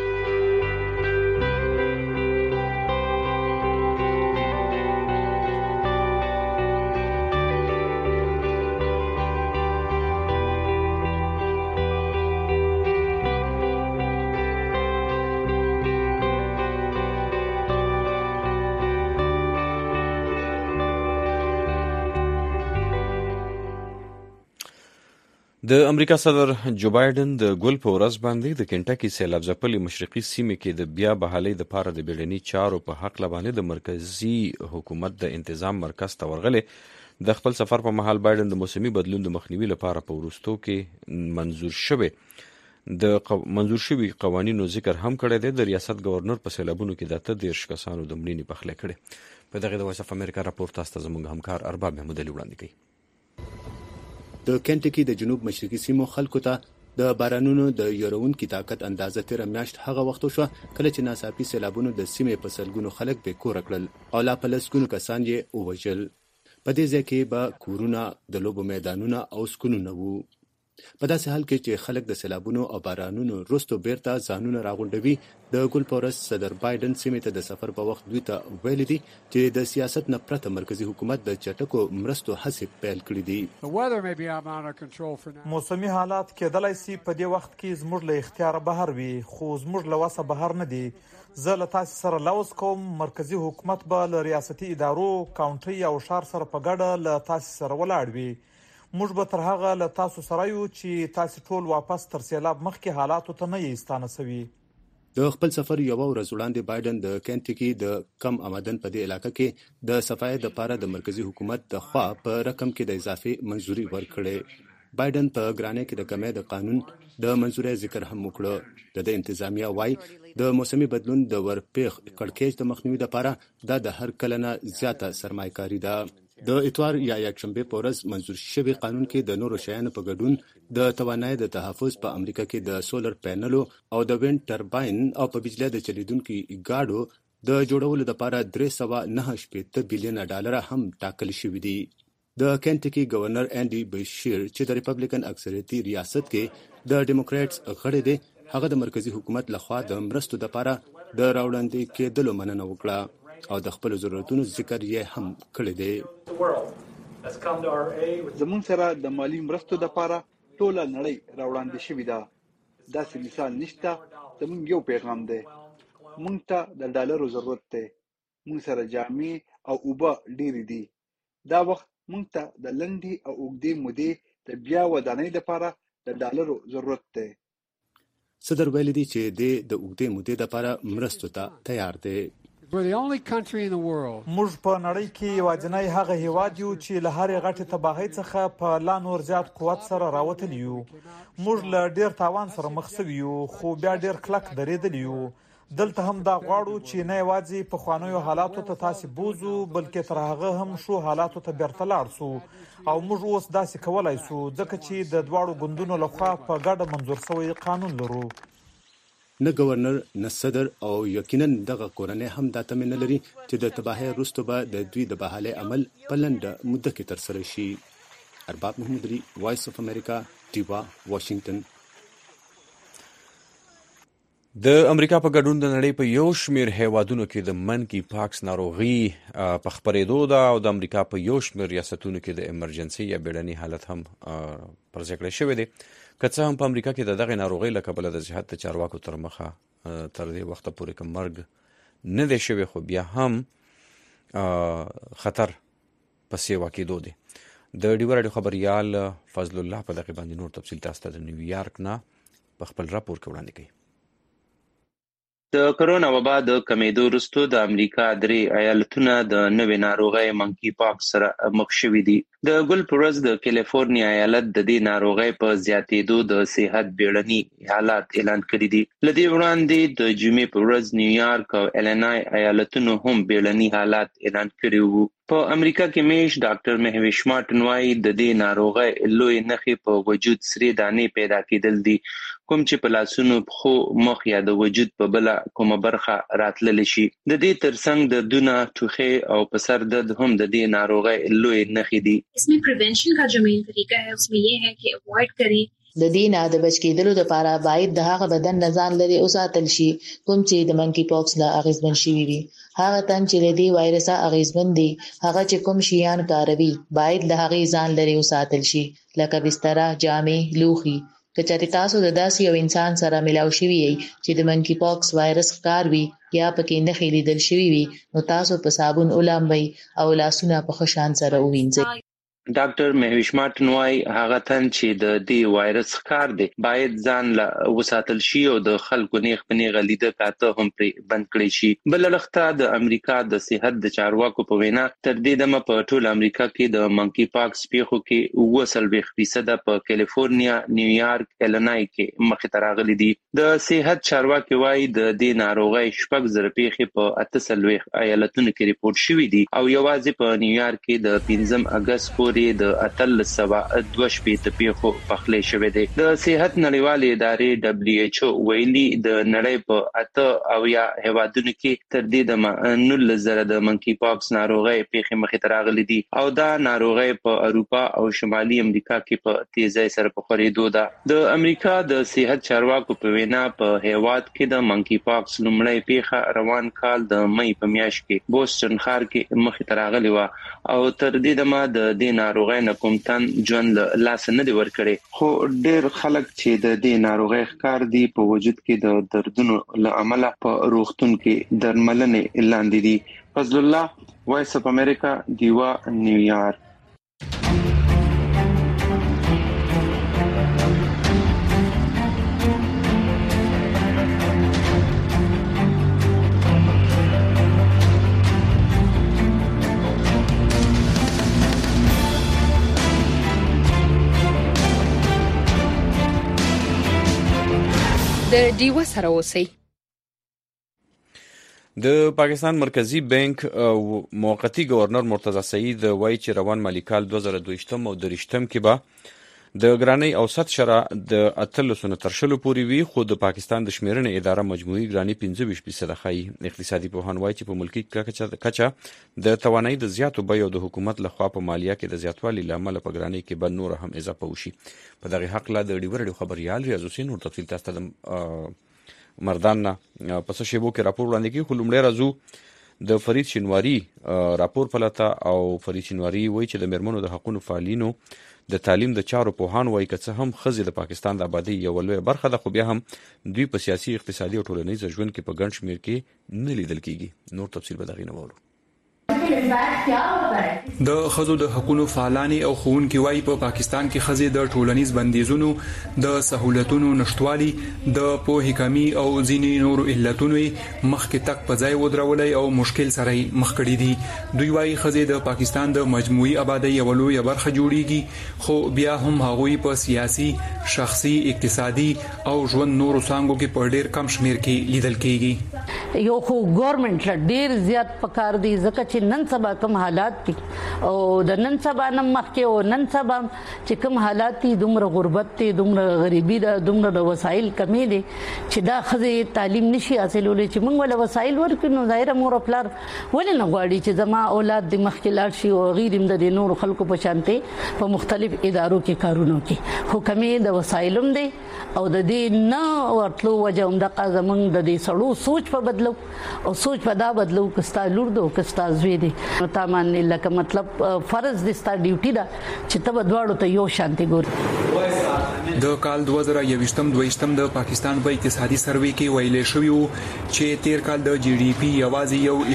د امریکا صدر جو بایدن د ګل په ورځ باندې د کنټکی سیلاب ځپلې مشرقي سیمې کې د بیا بحالۍ لپاره د بیړني چارو په حق باندې د مرکزی حکومت د انتظام مرکز ته ورغلی. د خپل سفر په مهال بایدن د موسمي بدلون د مخنیوي لپاره په وروستو کې منظور شوي قوانینو ذکر هم کړی دی. د ریاست گورنر په سیلابونو کې د 13 کسانو د مړینې پخلی کړی. په دغه د وایس اف امریکا راپور تاسو ته زموږ همکار ارباب محمود علي وړاندې کوي. د کنټکی د جنوب مشرقي سیمو خلکو ته د بارانونو د یورونکي طاقت اندازه تیر میاشت هغه وخت شو کله چې ناڅاپي سیلابونو د سیمې په سلګونو خلک بې کوره کړل او لا په لسګونو کسان یې ووژل. په دې ځای کې به کورونه، د لوبو میدانونه او سکونونه وو. په داسې حال کې چې خلک د سیلابونو او بارانونو وروسته بیرته ځانونه راغونډوي، د ګل په ورځ صدر بایدن سیمې ته د سفر په وخت دوی ته ویلي دي چې د سیاست نه پرته مرکزی حکومت د چټکو مرستو هڅې پیل کړې دي. موسمي حالات کېدلای شي په دې وخت کې زموږ له اختیار بهر وي، خو زموږ له وسه بهر نه دي. زه له تاسو سره لوز کوم مرکزی حکومت به له ریاستي ادارو، کاونټي او شار سره په ګډه له تاسو سره ولاړ وي. موږ به تر هغه له تاسو سره یو چې تاسو ټول واپس تر سیلاب مخکې حالاتو ته نه یې ستانه سوي. د خپل سفر یو ورځ وړاندې بایدن د کنټکی د کم آمدن په دې علاقې کې د صفای د لپاره د مرکزی حکومت د خوا په رقم کې د اضافي منځوري ورکړې. بایدن په ګرانۍ کې د کمې د قانون د منځوري ذکر هم وکړ. د انتظامیه وای د موسمي بدلون د ورپېخ کړکېچ د مخنیوي لپاره د هر کله نه زیاته سرمایه‌کاري ده. د اتوار یا یکشنبه په ورځ منظور شوی قانون کې د نورو شیانو په ګډون د توانایي د تحفظ په امریکا کې د سولر پینلو او د وینډ ټرباین او په بجلی د چلیدونکو ګاډو د جوړولو لپاره 398 بلین ډالر هم ټاکل شوی دی. د کنټکی گورنر انډي بشیر چې د ریپبلیکن اکثریتي ریاست کې د ډیموکراتس غړی دی، هغه د مرکزی حکومت لخوا د مرستو لپاره د راوړاندې کېدلو مننه وکړه او د خپل ضرورتونو ذکر یې هم کړی دی. زمون سره د مالی مرستو لپاره ټوله نړۍ راوړاندې شوې ده. داسې مثال نشته. زمون یو پیغام دی. مونږ ته د ډالرو ضرورت دی. مونږ سره جامې او اوبه ډېرې دي. دا وخت مونږ ته د لنډې او اوږدې مودې د بیا ودانۍ لپاره د ډالرو ضرورت دی. صدر ویل دي چې د اوږدې مودې لپاره مرستو ته تیار دی. موږ په نړۍ کې یوازینی هغه هیواد یو چې له هرې غټې تباهۍ څخه په لا نور زیات قوت سره راوتلی یو. موږ له ډیر تاوان سره مخ شوي یو خو بیا ډیر کلک درېدلی یو. دلته هم دا غواړو چې نه یوازې په خوانیو حالاتو ته تاسې بوزو بلکې تر هغه هم شو حالاتو ته بیرته لاړ سو او موږ اوس داسې کولای سو ځکه چې د دواړو ګوندونو لخوا په ګډه منظور شوی قانون لرو. نه گورنر نه صدر او یقینا دغه کورنۍ هم دا تمه نه لري چې د تباهۍ وروسته به د دوی د بحالۍ عمل په لنډه موده کې ترسره شي. ارباب محمودري، وایس اف امریکا، ډیوا، واشنگټن. د امریکا په ګډون د نړۍ په یو شمیر هیوادونو کې د منکی پاکس ناروغي په خپرېدو ده او د امریکا په یو شمیر ریاستونو کې د امرجنسي یا بیړني حالت هم پر ځای کړی شوی دی. که څه هم په امریکا کې د دغه ناروغۍ له کبله د صحت د چارواکو تر مخه تر دې وخته پورې کوم مرګ نه دی شوی خو بیا هم خطر په سیوا کېدو دی. د ډیوا راډیو خبریال فضل الله په دغه باندې نور تفصیل تاسو ته د نیویارک نه په خپل راپور کې وړاندې کوي. د کرونا وبا د کمیدو وروسته د امریکا درې ایالتونه د نوې ناروغۍ منکی پاکس سره مخ شوي دي. د ګل په ورځ د کیلیفورنیا ایالت د دې ناروغۍ په زیاتېدو د صحت بیړني حالات اعلان کړي دي. له دې وړاندې د جمعې په ورځ نیویارک او الینای ایالتونو هم بیړني حالات اعلان کړي وو. په امریکا کې میش ډاکټر مهویش مارټن وايي د دې ناروغۍ لوی نښې په وجود سرې دانې پیدا کېدل دي کوم چې په لاسونو پښو مخ یا د وجود په بله کومه برخه راتللی شي. د دې ترڅنګ د دونه ټوخې او په سر درد هم د دې ناروغۍ لوی نښې دي. इसमें प्रिवेंशन का जो मेन तरीका है उसमें ये है कि अवॉइड करें. د دې نه د بچ کېدلو لپاره باید د هغه بدن نه ځان لري وساتل شي کوم چې د منکی پاکس له اغیزمن شوی وي. هغه تن چې د دې وایرس اغیزمن دي هغه چې کوم شیان کاروي باید له هغه ځان لري وساتل شي لکه بستر، جامې، لوښي. که چېرې تاسو د داسې یو انسان سره ملاو شوي یئ چې د منکی پاکس وایرس ښکار وي یا پکې نښې لیدل شوي وي نو تاسو په صابون ولامبئ او لاسونه په ښه شان سره ووینځئ. ډاکټر مهویش مارټن وايي هغه تن چې د دې وایرس ښکار دی باید ځان له وساتل شي او د خلکو نیغ په نیغه لیده کاته هم پرې بند کړی شي. بله لخته د امریکا د صحت د چارواکو په وینا تر دې دمه په ټول امریکا کې د منکی پاکس پیښو کې 40% په کیلیفورنیا، نیویارک، الینای کې مخې ته راغلي دي. د صحت چارواکي وايي د دې ناروغۍ 6,000 پیښې په 48 ایالتونو کې ریپورت شوي دي او یوازې په نیویارک کې د 15 اگست د 1802 پیښو پخلی شوې ده. د صحت نړیوالې ادارې WHO ویلي د نړۍ په 8 هیوادونو کې تر دې دمه 19,000 د منکی پاکس ناروغۍ پیښې مخې ته راغلي دي او دا ناروغۍ په اروپا او شمالي امریکا کې په تیزی سره په خورېدو ده. د امریکا د صحت چارواکو په وینا په هیواد کې د منکی پاکس لومړی پیښه روان کال د مې په میاشت کې بوسټن ښار کې مخې ته راغلې وه او تر دې دمه د دې ناروغۍ نه کوم تن ژوند له لاسه نه دی ورکړی خو ډېر خلک چې د دې ناروغۍ ښکار دي په وجود کې د دردونو له امله په روغتون کې درملنې لاندې دي. فضل الله، وایس اف امریکا، ډیوا، نیویارک. د ډیوا سره اوسئ. د پاکستان مرکزی بانک موقتی گورنر مرتضی سعید وایي چې روان مالی کال 2022 او 23 کې به د ګرانۍ اوسط شرح د 18 تر 20 پورې وي خو د پاکستان د شمیرنې اداره مجموعي ګرانۍ 25% ښیي. اقتصادي پوهان وایي چې په ملکي کچه د توانایي د زیاتو بیو د حکومت لخوا په مالیه کې د زیاتوالي لامل په ګرانۍ کې به نور هم اضافه وشي. په دغه حق لا د ډیوا راډیو خبريال ریاض حسین ور تفصیل تاسو ته مردان پس شیبو کې راپور وړاندې کوي. خو لومړی راځو د فرید شینواری راپور پلته او فرید شینواری وایي چې د میرمنو د حقوقو فعالینو د تعلیم د چارو پوهان وایي که څه هم ښځې د پاکستان د آبادۍ یوه لویه برخه ده خو بیا هم دوی په سیاسي، اقتصادي او ټولنیز ژوند کې په ګڼ شمېر کې نه لیدل کېږي. نور تفصیل به د هغې نه واورو. د خزو د حقوقو فعالانی او ښوونکي وايي په پاکستان کې خزې د ټولنیز بندیزونو د سہولتونو نشټوالي د پوهې کمی او ځینې نور علتونو مخکې تک په ځای ودرولای او مشکل سره مخ کړي دي. دوی وايي خزې د پاکستان د مجموعي آبادی یو لوی برخه جوړیږي خو بیا هم هغوی په سیاسي، شخصي، اقتصادي او ژوند نورو څانګو کې په ډېر کم شمیر کې لیدل کېږي. یو خو ګورنمنت ډېر زیات پکار دی ځکه چې نن سبا کوم حالات دي او د نن سبا نن مخکې او نن سبا چې کوم حالات دي دومره غربت دي، دومره غریبي ده، دومره د وسایل کمی دي چې دا خزې تعلیم نشي حاصلولی. چې موږ ول وسایل ورکړو نو ظاهر مور او پلار ولې نه غواړي چې زما اولاد د مخکې لاړ شي او غیر د نور خلکو په شانته په مختلف ادارو کې کارونه کوي. خو کمی د وسایلم دي او د دې نه ورتلو وجه هم د قزمن د دې سړو سوچ په بدلو او سوچ په دا بدلو کستا لور دو کستا زوی دي نو تامان لکه مطلب فرض دي ستا ډیوټي دا چې تب دواړو ته یو شانتي ګور. د کال 2022 د پاکستان په اقتصادي سروې کې ویلې شوی چې تیر کال د جی ډي پی یوازې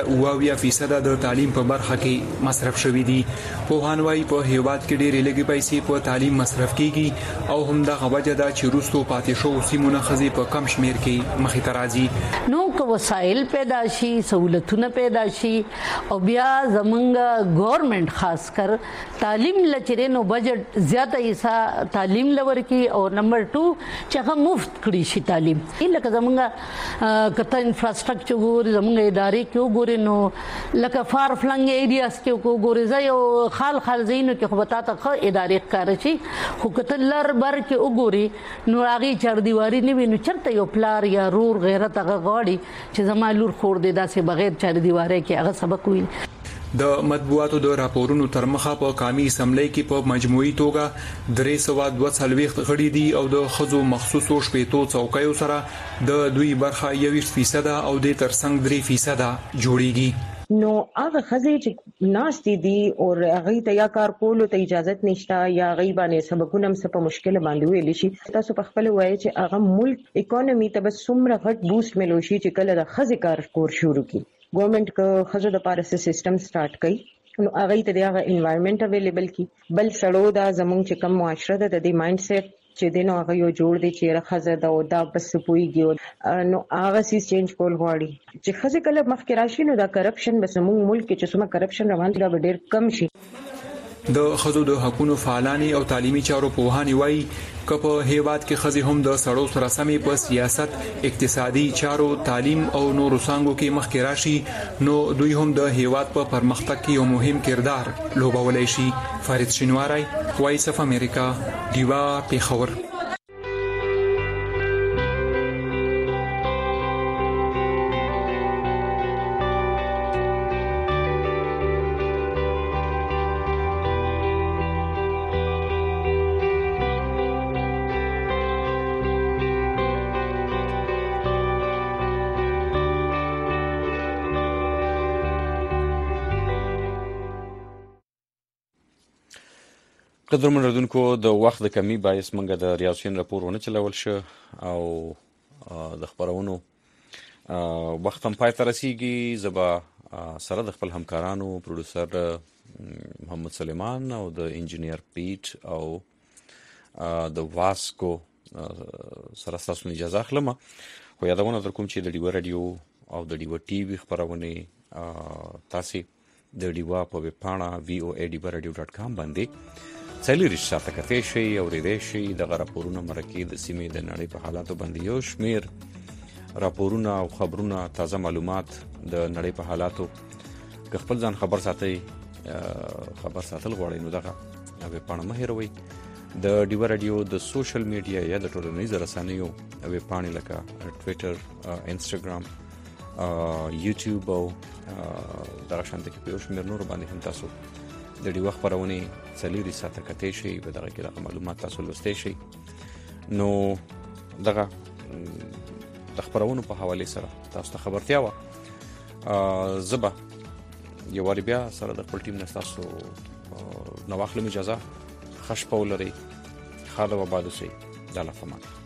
1.2% د تعلیم په برخه کې مصرف شوی دی. په هانوای په هیواد کې ډېرې لږې پیسې په تعلیم مصرف کیږي او هم د غوجه د چیرستو پاتې شو سیمونه خزي په کم شمیر کې مخې ته راځي. نو کو وسایل پیدا شي، سہولتونه پیدا شي او بیا زمونږ ګورنمنت خاص کر تعلیم لچره نو بجټ زیاته حصہ تعلیم لور کی او نمبر 2 چې هغه مفت کړی شي تعلیم. لکه زمونږ کته انفراستراکچر ګور زمونږ ادارې کې وګورئ نو لکه فار فلنګ ایریاز کې وګورئ زه خال زینو کې خو بتا ته ادارې کار شي خو کته لر بر کې وګورئ نو هغه چر دیواری نه ویني چرته یو پلار یا رور غیرت هغه غاړي چې زما لور خور دې داسې بغیر چر دیواره کې هغه سبق ویل. د مطبوعاتو د راپورونو تر مخه په قومي اسمبلی کې په مجموعي توګه 342 غړي دي او د خزو مخصوصو شپېتو څوکیو سره د دوی برخه 20% او د ترڅنګ 3% جوړیږي. نو هغه خزې چې ناشتي دي او هغه ته یا کار کولو ته اجازه نشته یا غیبانه سبقونه هم په مشکل باندې ویل شي. تاسو په خپل وایي چې هغه ملک اکانومي ته بس څومره غټ بوست ملوشي چې کله د خزې کار کور شروع کی ګورنمنت کو خزو د پاره سیستم سٹارټ کړي نو هغه ته د انوایرنمنت اویلیبل کی بل سړو دا زمونږ چې کم معاشره ده د مایند سیټ چې دینو هغه یو جوړ دی چې راخزه دا او دا بس پويږي نو هغه سیس چینج کول غواړي چې خزه کله مخکې راشي نو دا کرپشن بس موږ ملک کې چې څومره کرپشن روان دی ډېر کم شي. د خزو د حقوقو فعالانی او تعلیمي چارو پوهانی وایي کله په هیواد کې خزي هم د سړو سره سمې په سیاست، اقتصادي چارو، تعلیم او نورو څانګو کې مخکې راشي نو دوی هم د هیواد په پرمختګ کې یو مهم کردار لوبولای شي. فرید شینواری، وایس اف امریکا، دیوا پیښور. قدرمن ردونکو د وخت د کمی باعث منګه د ریاضین راپور ونه چلول شو او د خبرونو وخت هم پای ته رسیږي. زبا سره د خپل همکارانو پروډوسر محمد سلیمان او د انجینیر پیټ او د واسکو سره تاسو نه اجازه اخلم. خو یادونه در کوم چې د ډیو رادیو او د ډیو ټي وي خبرونه تاسو د ډیو په ویب پاڼه voadiwaradio.com باندې څلوري شاته کته شي او ریدې شي د راپورونو مرکې د سیمې د نړۍ په حالاتو باندې یو شمیر راپورونه او خبرونه تازه معلومات د نړۍ په حالاتو خپل ځان خبر ساتي خبر ساتل غواړي نو دغه ویب پاڼه مه هېروئ. د ډیو رادیو د سوشل میډیا یا د ټولنیزو رسنیو ویب پاڼې لکه ټویټر، انسټاګرام، یوټیوب او دغه شانته کې په یو شمیر نور باندې هم تاسو د ډیو خبرونه څلوري ساعته کته شي به دغه کې د معلومات تاسو لوستئ شي. نو دغه د خبرونو په حواله سره تاسو ته خبرتیا و زبا یو وری بیا سره د خپل ټیم نه تاسو نو واخلم اجازه خش پولري خاله و بادو سي د لفمان.